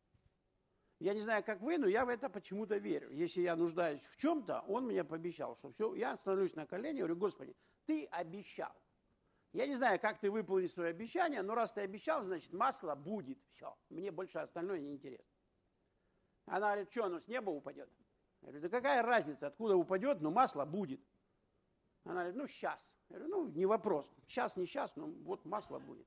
Я не знаю, как вы, но я в это почему-то верю. Если я нуждаюсь в чем-то, он мне пообещал, что все, я становлюсь на колени и говорю, Господи, ты обещал. Я не знаю, как ты выполнишь свое обещание, но раз ты обещал, значит масло будет. Все, мне больше остальное не интересно. Она говорит, что оно с неба упадет? Я говорю, да какая разница, откуда упадет, но масло будет. Она говорит, ну сейчас. Я говорю, ну не вопрос, сейчас, не сейчас, но вот масло будет.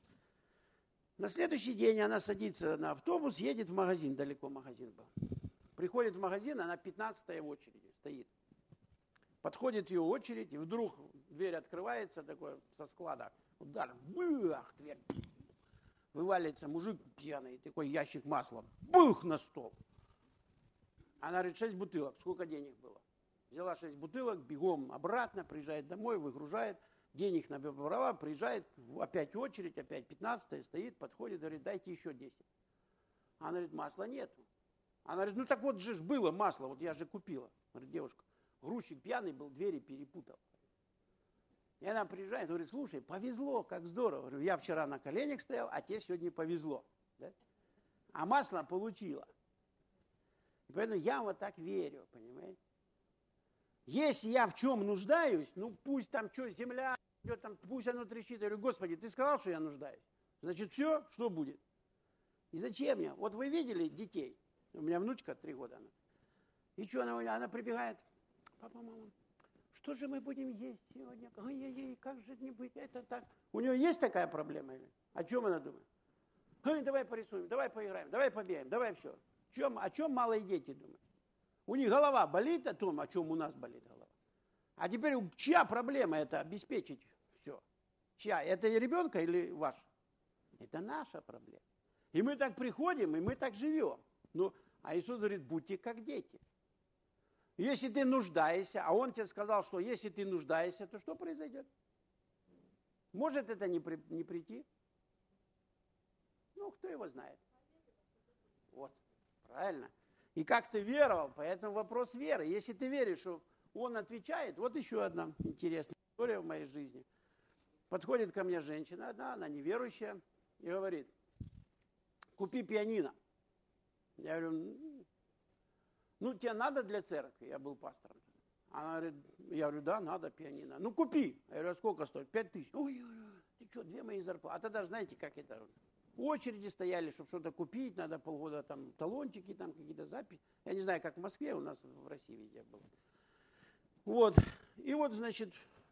На следующий день она садится на автобус, едет в магазин, далеко магазин был. Приходит в магазин, она пятнадцатая в очереди стоит. Подходит ее очередь, и вдруг дверь открывается, такой со склада, удар, бах, дверь. Вываливается мужик пьяный, такой ящик масла, бух на стол. Она говорит, шесть бутылок, сколько денег было? Взяла шесть бутылок, бегом обратно, приезжает домой, выгружает. Денег набрала, приезжает, опять очередь, опять пятнадцатая, стоит, подходит, говорит, дайте еще десять. Она говорит, масла нету. Она говорит, ну так вот же ж было масло, вот я же купила. Говорит, девушка, грузчик пьяный был, двери перепутал. И она приезжает, говорит, слушай, повезло, как здорово. Говорю, я вчера на коленях стоял, а тебе сегодня повезло. Да? А масло получила. И поэтому я вот так верю, понимаете? Если я в чем нуждаюсь, ну пусть там что, земля, там, пусть оно трещит. Я говорю, Господи, ты сказал, что я нуждаюсь? Значит, все, что будет? И зачем мне? Вот вы видели детей? У меня внучка три года. Она. И что она, она прибегает? Папа, мама, что же мы будем есть сегодня? Ой-ой-ой, как же не быть? Это так. У нее есть такая проблема? О чем она думает? Ой, давай порисуем, давай поиграем, давай побегаем, давай все. Чем, о чем малые дети думают? У них голова болит о том, о чем у нас болит голова. А теперь чья проблема это обеспечить все? Чья? Это ребенка или ваша? Это наша проблема. И мы так приходим, и мы так живем. Ну, а Иисус говорит, будьте как дети. Если ты нуждаешься, а Он тебе сказал, что если ты нуждаешься, то что произойдет? Может это не, при, не прийти? Ну, кто его знает? Вот, правильно. И как ты веровал, поэтому вопрос веры. Если ты веришь, что Он отвечает, вот еще одна интересная история в моей жизни. Подходит ко мне женщина одна, она неверующая, и говорит, купи пианино. Я говорю, ну тебе надо для церкви? Я был пастором. Она говорит, я говорю, да, надо пианино. Ну купи. Я говорю, а сколько стоит? Пять тысяч. Ой, ты что, две мои зарплаты. А тогда знаете, как это? В очереди стояли, чтобы что-то купить, надо полгода там талончики, там какие-то записи. Я не знаю, как в Москве, у нас в России везде было. Вот. И вот, значит,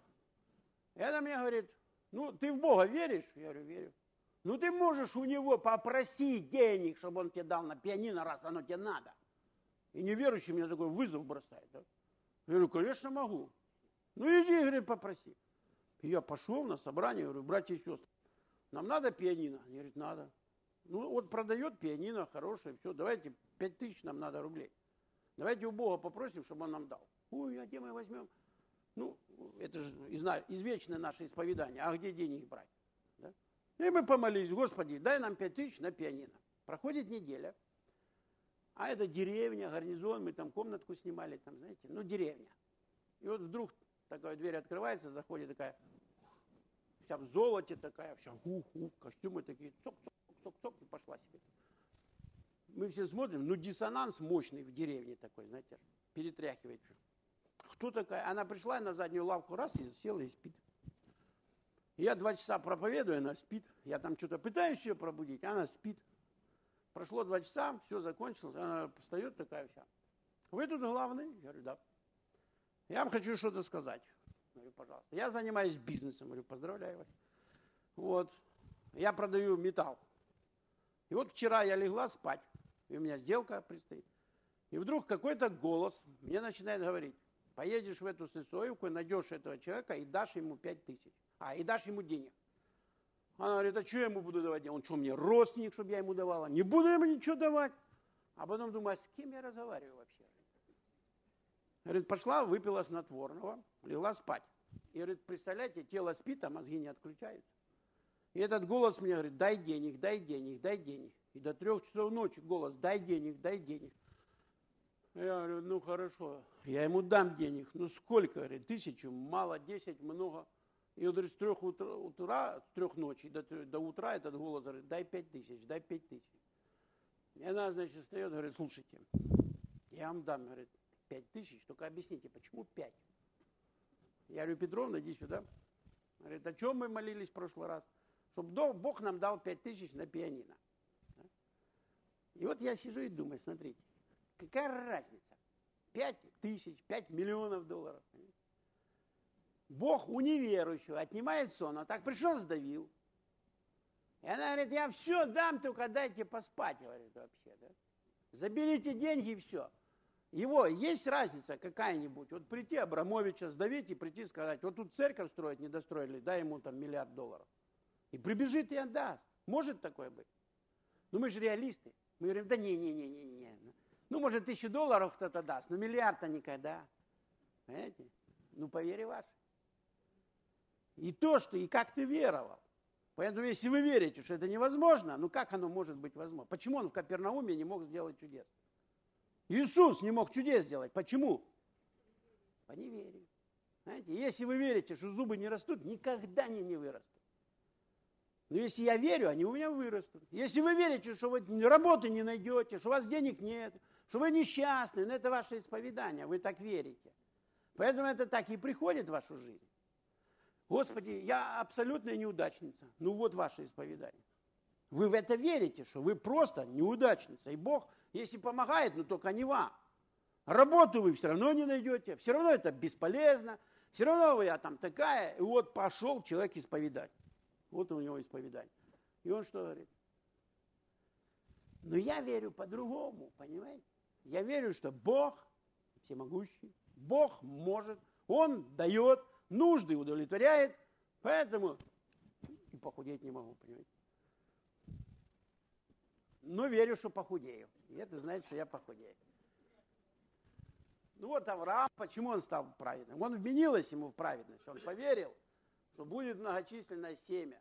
и она мне говорит, ну, ты в Бога веришь? Я говорю, верю. Ну, ты можешь у него попросить денег, чтобы он тебе дал на пианино, раз оно тебе надо. И неверующий мне такой вызов бросает. Да? Я говорю, конечно, могу. Ну, иди, говорит, попроси. И я пошел на собрание, говорю, братья и сестры, нам надо пианино? Они говорят, надо. Ну, вот продает пианино хорошее, все, давайте пять тысяч нам надо рублей. Давайте у Бога попросим, чтобы Он нам дал. Ой, а где мы возьмем? Ну, это же извечное наше исповедание. А где денег брать? Да? И мы помолились, Господи, дай нам пять тысяч на пианино. Проходит неделя. А это деревня, гарнизон, мы там комнатку снимали, там, знаете, ну, деревня. И вот вдруг такая дверь открывается, заходит такая, вся в золоте такая, вся, ух-ух, костюмы такие, цок-цок-цок-цок, и пошла себе. Мы все смотрим, ну, диссонанс мощный в деревне такой, знаете, перетряхивает. Кто такая? Она пришла на заднюю лавку, раз, и села и спит. Я два часа проповедую, она спит. Я там что-то пытаюсь ее пробудить, она спит. Прошло два часа, все закончилось, она встает такая вся. Вы тут главный? Я говорю, да. Я вам хочу что-то сказать. Говорю, пожалуйста. Я занимаюсь бизнесом. Говорю, поздравляю вас. Вот. Я продаю металл. И вот вчера я легла спать, и у меня сделка предстоит. И вдруг какой-то голос мне начинает говорить, поедешь в эту Сысоевку, найдешь этого человека и дашь ему пять тысяч. А, и дашь ему денег. Она говорит, а что я ему буду давать? Он что, мне родственник, чтобы я ему давала? Не буду ему ничего давать. А потом думаю, а с кем я разговариваю вообще? Говорит, пошла, выпила снотворного, легла спать. И говорит, представляете, тело спит, а мозги не отключаются. И этот голос мне говорит, дай денег, дай денег, дай денег. И до трех часов ночи голос, дай денег, дай денег. Я говорю, ну хорошо, я ему дам денег. Ну сколько? Говорит, тысячу, мало, десять, много. И вот, говорит, с трех утра, утра, с трех ночи до, до утра этот голос говорит, дай пять тысяч, дай пять тысяч. И она, значит, встает, говорит, слушайте, я вам дам, говорит, пять тысяч, только объясните, почему пять? Я говорю, Петровна, иди сюда. Говорит, о чем мы молились в прошлый раз? Чтобы Бог нам дал пять тысяч на пианино. И вот я сижу и думаю, смотрите, какая разница? Пять тысяч, пять миллионов долларов. Бог у неверующего отнимает сон, а так пришел, сдавил. И она говорит, я все дам, только дайте поспать, говорит, вообще, да. Заберите деньги и все. Его, есть разница какая-нибудь, вот прийти Абрамовича сдавить и прийти сказать, вот тут церковь строить не достроили, дай ему там миллиард долларов. И прибежит и отдаст. Может такое быть? Ну мы же реалисты. Мы говорим, да не-не-не-не-не. Ну, может, тысячу долларов кто-то даст, но миллиард-то никогда. Понимаете? Ну, по вере вашей. И то, что, и как ты веровал. Поэтому, если вы верите, что это невозможно, ну как оно может быть возможно? Почему он в Капернауме не мог сделать чудес? Иисус не мог чудес сделать. Почему? По неверию. Знаете, если вы верите, что зубы не растут, никогда они не вырастут. Но если я верю, они у меня вырастут. Если вы верите, что вы работы не найдете, что у вас денег нет, что вы несчастны, ну это ваше исповедание, вы так верите. Поэтому это так и приходит в вашу жизнь. Господи, я абсолютная неудачница. Ну вот ваше исповедание. Вы в это верите, что вы просто неудачница. И Бог, если помогает, ну только не вам. Работу вы все равно не найдете, все равно это бесполезно, все равно вы, я там такая. И вот пошел человек исповедать. Вот у него исповедание. И он что говорит? Но я верю по-другому, понимаете? Я верю, что Бог всемогущий, Бог может, Он дает, нужды удовлетворяет, поэтому и похудеть не могу, понимаете? Но верю, что похудею. И это значит, что я похудею. Ну вот Авраам, почему он стал праведным? Он вменилось ему в праведность, он поверил, что будет многочисленное семя.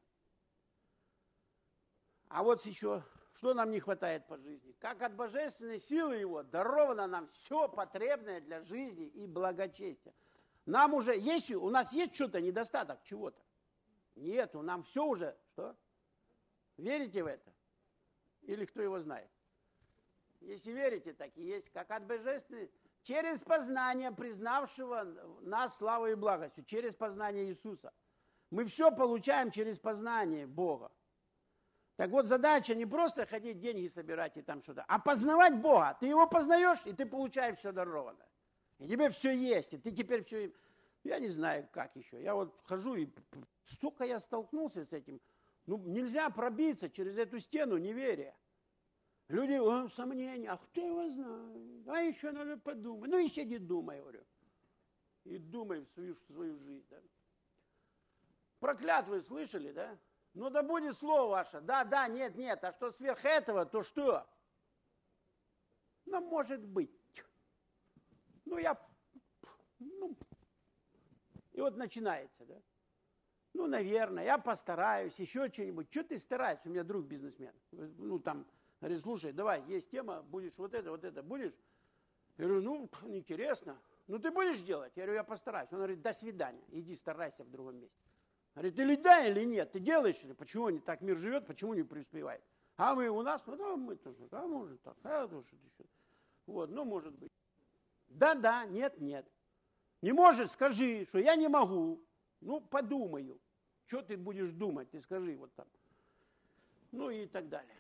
А вот еще, что нам не хватает по жизни? Как от божественной силы его даровано нам все потребное для жизни и благочестия. Нам уже есть, у нас есть что-то, недостаток чего-то? Нет, нам все уже, что? Верите в это? Или кто его знает? Если верите, так и есть. Как от божественной, через познание признавшего нас славой и благостью, через познание Иисуса. Мы все получаем через познание Бога. Так вот, задача не просто ходить деньги собирать и там что-то, а познавать Бога. Ты его познаешь, и ты получаешь все дарованное. И тебе все есть, и ты теперь все... Я не знаю, как еще. Я вот хожу, и столько я столкнулся с этим. Ну, нельзя пробиться через эту стену неверия. Люди, о, сомнения, а кто его знает? А еще надо подумать. Ну, и сиди, думай, говорю. И думай в свою, в свою жизнь, да. Про клятвы слышали, да? Ну да будет слово ваше. Да, да, нет, нет. А что сверх этого, то что? Ну, может быть. Ну, я... Ну, и вот начинается, да? Ну, наверное, я постараюсь, еще что-нибудь. Что ты стараешься? У меня друг бизнесмен. Ну, там, говорит, слушай, давай, есть тема, будешь вот это, вот это, будешь? Я говорю, ну, интересно. Ну, ты будешь делать? Я говорю, я постараюсь. Он говорит, до свидания, иди старайся в другом месте. Говорит, или да, или нет, ты делаешь, или почему не так мир живет, почему не преуспевает? А мы у нас, ну, да, мы тоже, а может так, а тоже еще. Вот, ну, может быть. Да, да, нет, нет. Не можешь, скажи, что я не могу. Ну, подумаю. Что ты будешь думать, ты скажи вот там. Ну и так далее.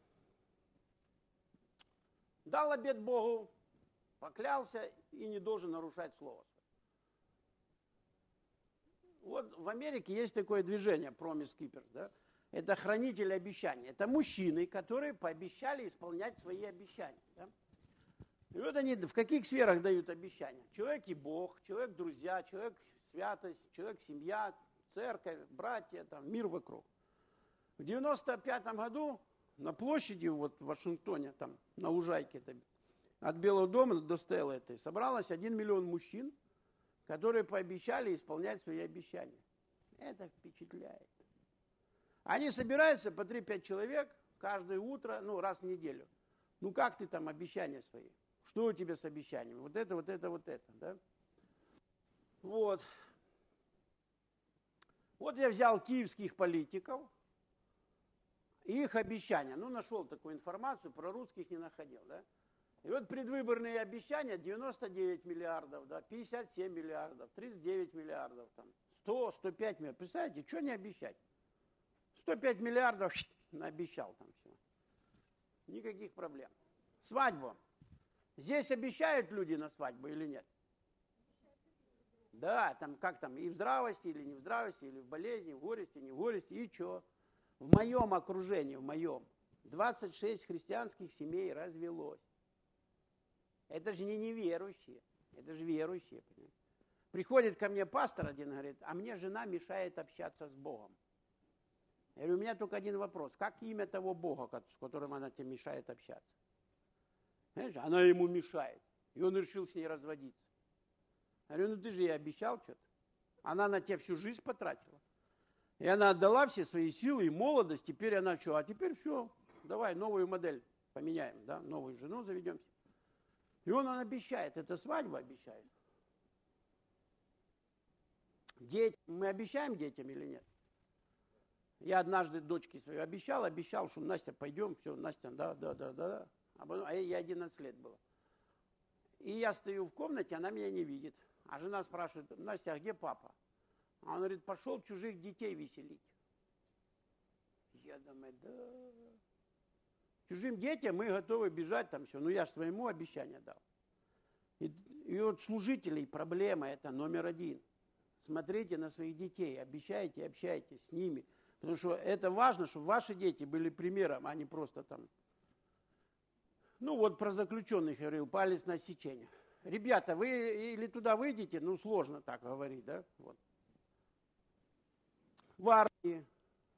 Дал обет Богу, поклялся и не должен нарушать слово. Вот в Америке есть такое движение, Promise Keepers, да? Это хранители обещаний. Это мужчины, которые пообещали исполнять свои обещания. Да? И вот они в каких сферах дают обещания? Человек и Бог, человек друзья, человек святость, человек семья, церковь, братья, там, мир вокруг. В девяносто пятом году на площади вот в Вашингтоне, там, на Лужайке, там, от Белого дома до Стеллы этой, собралось один миллион мужчин, которые пообещали исполнять свои обещания. Это впечатляет. Они собираются по три-пять человек каждое утро, ну, раз в неделю. Ну, как ты там обещания свои? Что у тебя с обещаниями? Вот это, вот это, вот это, да? Вот. Вот я взял киевских политиков и их обещания. Ну, нашел такую информацию, про русских не находил, да? И вот предвыборные обещания девяносто девять миллиардов, да, пятьдесят семь миллиардов, тридцать девять миллиардов, там, сто, сто пять миллиардов. Представляете, что не обещать? сто пять миллиардов наобещал там все. Никаких проблем. Свадьбу. Здесь обещают люди на свадьбу или нет? Да, там как там, и в здравости, или не в здравости, или в болезни, в горести, не в горести, и что? В моем окружении, в моем, двадцать шесть христианских семей развелось. Это же не неверующие, это же верующие. Понимаете? Приходит ко мне пастор один, говорит, а мне жена мешает общаться с Богом. Я говорю, у меня только один вопрос. Как имя того Бога, с которым она тебе мешает общаться? Знаешь, она ему мешает. И он решил с ней разводиться. Я говорю, ну ты же ей обещал что-то. Она на тебя всю жизнь потратила. И она отдала все свои силы и молодость. Теперь она что? А теперь все, давай новую модель поменяем, да, новую жену заведемся. И он, он обещает, это свадьба обещает. Деть, мы обещаем детям или нет? Я однажды дочке своей обещал, обещал, что Настя, пойдем, все, Настя, да, да, да, да, да. А, потом, а ей одиннадцать лет было. И я стою в комнате, она меня не видит. А жена спрашивает, Настя, а где папа? А он говорит, пошел чужих детей веселить. Я думаю, да. Чужим детям мы готовы бежать там все. Ну я же своему обещание дал. И, и вот служителей проблема это номер один. Смотрите на своих детей, обещайте, общайтесь с ними. Потому что это важно, чтобы ваши дети были примером, а не просто там. Ну вот про заключенных я говорил, палец на отсечение. Ребята, вы или туда выйдете, ну сложно так говорить, да? Вот. В армии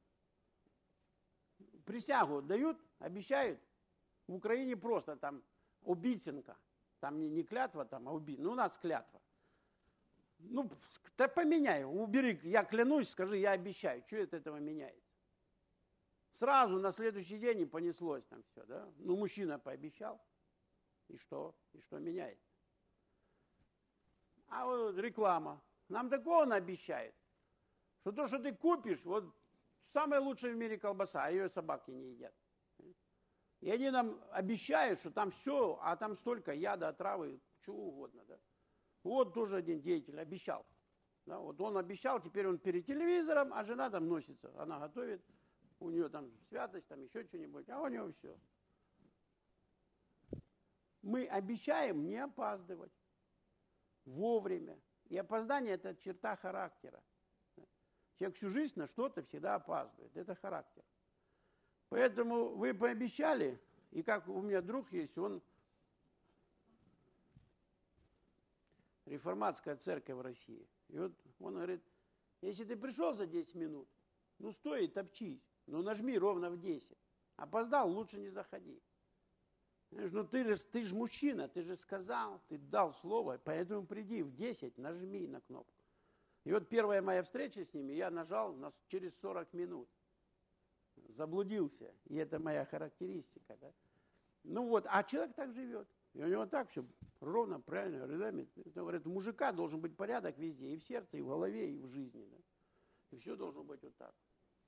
присягу дают, обещают. В Украине просто там убийценка. Там не, не клятва, там, а убийца. Ну у нас клятва. Ну, да поменяй, убери, я клянусь, скажи, я обещаю. Что это этого меняет? Сразу на следующий день и понеслось там все, да? Ну, мужчина пообещал. И что? И что меняется? А вот реклама. Нам такого он обещает, что то, что ты купишь, вот самая лучшая в мире колбаса, а ее собаки не едят. И они нам обещают, что там все, а там столько яда, отравы, чего угодно, да? Вот тоже один деятель обещал. Да, вот он обещал, теперь он перед телевизором, а жена там носится. Она готовит, у нее там святость, там еще что-нибудь, а у него все. Мы обещаем не опаздывать вовремя. И опоздание – это черта характера. Человек всю жизнь на что-то всегда опаздывает. Это характер. Поэтому вы пообещали, и как у меня друг есть, он реформатская церковь в России. И вот он говорит, если ты пришел за десять минут, ну стой и топчись, ну нажми ровно в десять. Опоздал, лучше не заходи. Ну ты же, ты же мужчина, ты же сказал, ты дал слово, поэтому приди в десять, нажми на кнопку. И вот первая моя встреча с ними, я нажал на, через сорок минут. Заблудился. И это моя характеристика. Да? Ну вот, а человек так живет. И у него так все ровно, правильно, рядами. Это, говорят, у мужика должен быть порядок везде, и в сердце, и в голове, и в жизни. Да? И все должно быть вот так.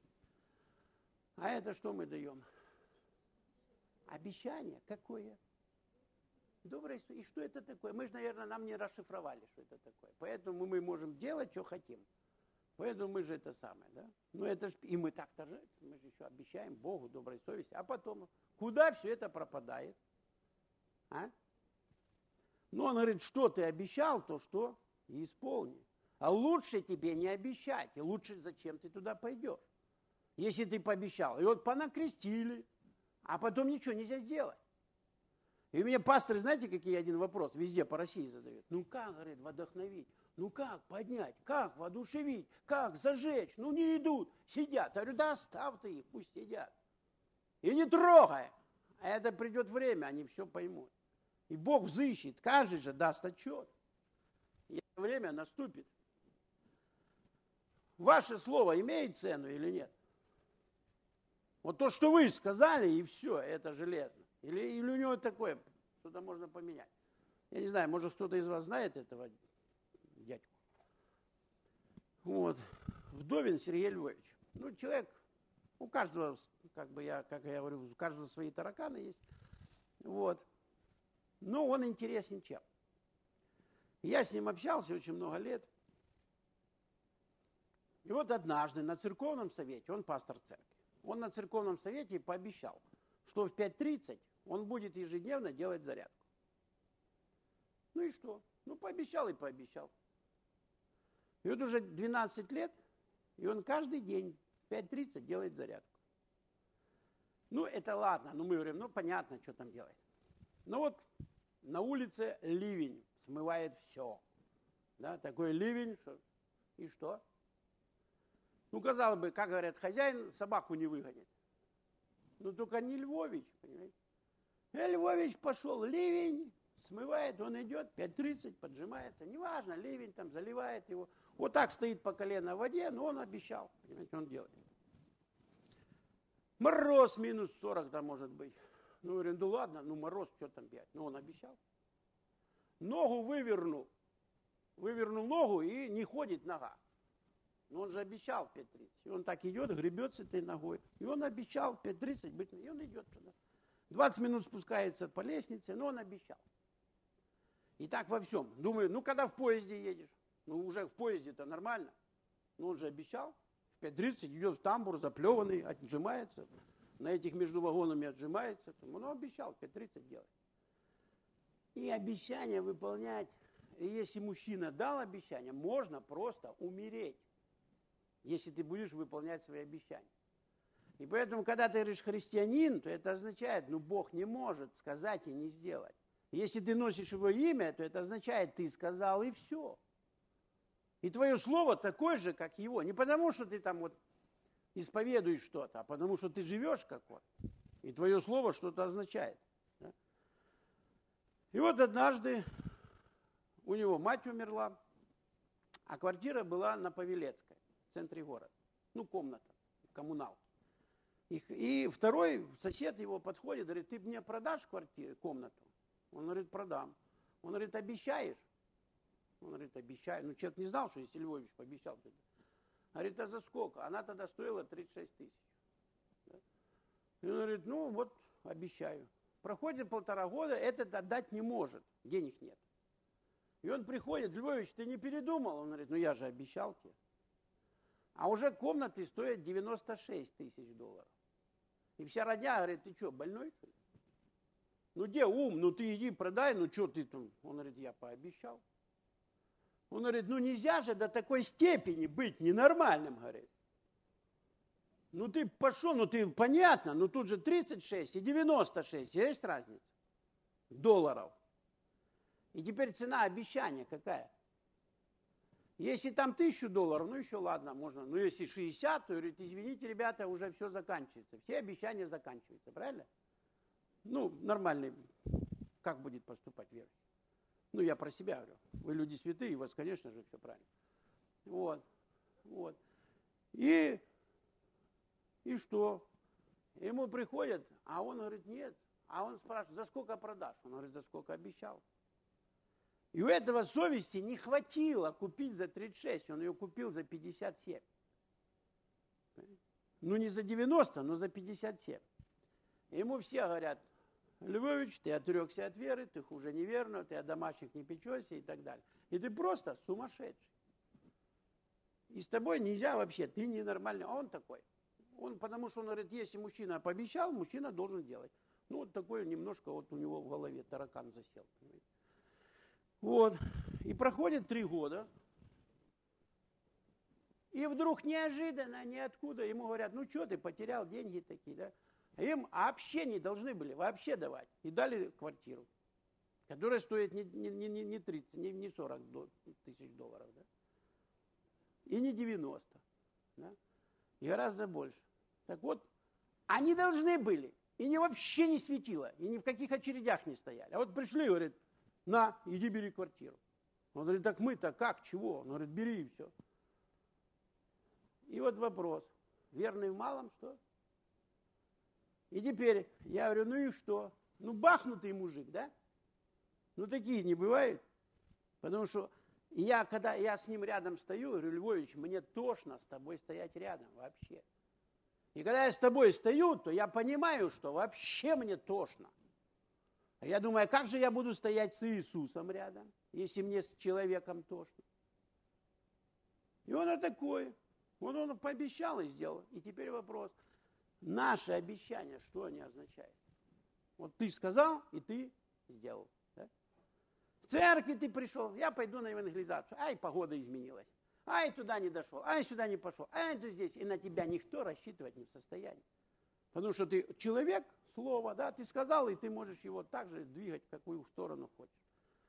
А это что мы даем? Обещание какое? Доброе. И что это такое? Мы же, наверное, нам не расшифровали, что это такое. Поэтому мы можем делать, что хотим. Поэтому мы же это самое, да? Ну это ж, и мы так-то же, мы же еще обещаем Богу доброй совести. А потом, куда все это пропадает? А? Ну он говорит, что ты обещал, то что? И исполни. А лучше тебе не обещать. И лучше зачем ты туда пойдешь? Если ты пообещал. И вот понакрестили, а потом ничего нельзя сделать. И у меня пасторы, знаете, какие один вопрос везде по России задают? Ну как, говорит, вдохновить? Ну как поднять? Как воодушевить? Как зажечь? Ну не идут, сидят. Я говорю, да оставь ты их, пусть сидят. И не трогай. А это придет время, они все поймут. И Бог взыщет, каждый же даст отчет. И это время наступит. Ваше слово имеет цену или нет? Вот то, что вы сказали, и все, это железно. Или, или у него такое, что-то можно поменять. Я не знаю, может, кто-то из вас знает этого дядьку. Вот. Вдовин Сергей Львович. Ну, человек, у каждого, как бы я, как я говорю, у каждого свои тараканы есть. Вот. Но он интересен чем? Я с ним общался очень много лет. И вот однажды на церковном совете, он пастор церкви, он на церковном совете пообещал, что в пять тридцать он будет ежедневно делать зарядку. Ну и что? Ну, пообещал и пообещал. И вот уже двенадцать лет, и он каждый день в пять тридцать делает зарядку. Ну, это ладно, ну мы говорим, ну понятно, что там делать. Ну вот на улице ливень, смывает все. Да, такой ливень, что... и что? Ну, казалось бы, как говорят, хозяин собаку не выгонит. Ну, только не Львович, понимаете. И Львович пошел, ливень, смывает, он идет, пять тридцать, поджимается. Неважно, ливень там заливает его. Вот так стоит по колено в воде, но он обещал, понимаете, он делает. Мороз минус сорок там может быть. Ну, говорю, ну ладно, ну мороз, что там бегать? Ну, он обещал. Ногу вывернул. Вывернул ногу и не ходит нога. Но он же обещал в пять тридцать. И он так идет, гребет с этой ногой. И он обещал в пять тридцать быть, и он идет туда. двадцать минут спускается по лестнице, но он обещал. И так во всем. Думаю, ну когда в поезде едешь? Ну уже в поезде-то нормально. Но он же обещал. В пять тридцать идет в тамбур, заплеванный, отжимается. На этих между вагонами отжимается. Он обещал в пять тридцать делать. И обещание выполнять. И если мужчина дал обещание, можно просто умереть, если ты будешь выполнять свои обещания. И поэтому, когда ты говоришь христианин, то это означает, ну Бог не может сказать и не сделать. Если ты носишь его имя, то это означает, ты сказал и все. И твое слово такое же, как его. Не потому, что ты там вот исповедуешь что-то, а потому, что ты живешь как он. И твое слово что-то означает. Да? И вот однажды у него мать умерла, а квартира была на Павелецкой, в центре города. Ну, комната, коммуналка. И, и второй сосед его подходит, говорит, ты мне продашь квартиру, комнату? Он говорит, продам. Он говорит, обещаешь? Он говорит, обещаю. Ну, человек не знал, что если Львович пообещал. Говорит, а за сколько? Она тогда стоила тридцать шесть тысяч. Да? И он говорит, ну, вот, обещаю. Проходит полтора года, этот отдать не может, денег нет. И он приходит, Львович, ты не передумал? Он говорит, ну, я же обещал тебе. А уже комнаты стоят девяносто шесть тысяч долларов. И вся родня говорит, ты что, больной? Ну, где ум? Ну, ты иди продай, ну, что ты там? Он говорит, я пообещал. Он говорит, ну, нельзя же до такой степени быть ненормальным, говорит. Ну, ты пошел, ну, ты, понятно, ну, тут же тридцать шесть и девяносто шесть, есть разница? Долларов. И теперь цена обещания какая? Если там тысячу долларов, ну еще ладно, можно. Но если шестьдесят, то говорит, извините, ребята, уже все заканчивается. Все обещания заканчиваются, правильно? Ну, нормальный, как будет поступать верующий? Ну, я про себя говорю. Вы люди святые, у вас, конечно же, все правильно. Вот, вот. И, и что? Ему приходят, а он говорит, нет. А он спрашивает, за сколько продашь? Он говорит, за сколько обещал. И у этого совести не хватило купить за тридцать шесть, он ее купил за пятьдесят семь. Ну не за девяносто, но за пятьдесят семь. Ему все говорят, Львович, ты отрекся от веры, ты хуже неверного, ты о домашних не печешься и так далее. И ты просто сумасшедший. И с тобой нельзя вообще, ты ненормальный. А он такой. Он, потому что он говорит, если мужчина пообещал, мужчина должен делать. Ну вот такой немножко вот у него в голове таракан засел. Понимаете? Вот. И проходит три года. И вдруг неожиданно, ниоткуда ему говорят, ну что ты потерял деньги такие, да? Им вообще не должны были вообще давать. И дали квартиру, которая стоит не, не, не, не тридцать, не, не сорок тысяч долларов, да? И не девяносто, да? И гораздо больше. Так вот, они должны были, и не вообще не светило, и ни в каких очередях не стояли. А вот пришли, говорит, на, иди бери квартиру. Он говорит, так мы-то как, чего? Он говорит, бери и все. И вот вопрос, верный в малом, что? И теперь я говорю, ну и что? Ну бахнутый мужик, да? Ну такие не бывают. Потому что я, когда я с ним рядом стою, говорю, Львович, мне тошно с тобой стоять рядом вообще. И когда я с тобой стою, то я понимаю, что вообще мне тошно. А я думаю, а как же я буду стоять с Иисусом рядом, если мне с человеком тошно? И он вот такой. Вот он пообещал и сделал. И теперь вопрос. Наши обещания, что они означают? Вот ты сказал, и ты сделал. Да? В церкви ты пришел, я пойду на евангелизацию. Ай, погода изменилась. Ай, туда не дошел, ай, сюда не пошел, ай, ты здесь. И на тебя никто рассчитывать не в состоянии. Потому что ты человек, слово, да, ты сказал, и ты можешь его так же двигать, в какую сторону хочешь.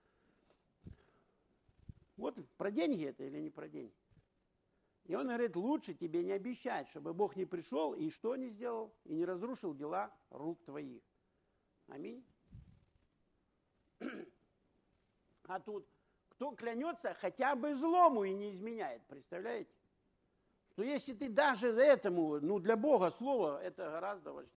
Вот про деньги это или не про деньги? И он говорит, лучше тебе не обещать, чтобы Бог не пришел и что не сделал, и не разрушил дела рук твоих. Аминь. А тут кто клянется хотя бы злому и не изменяет, представляете? Что если ты даже этому, ну для Бога слово, это гораздо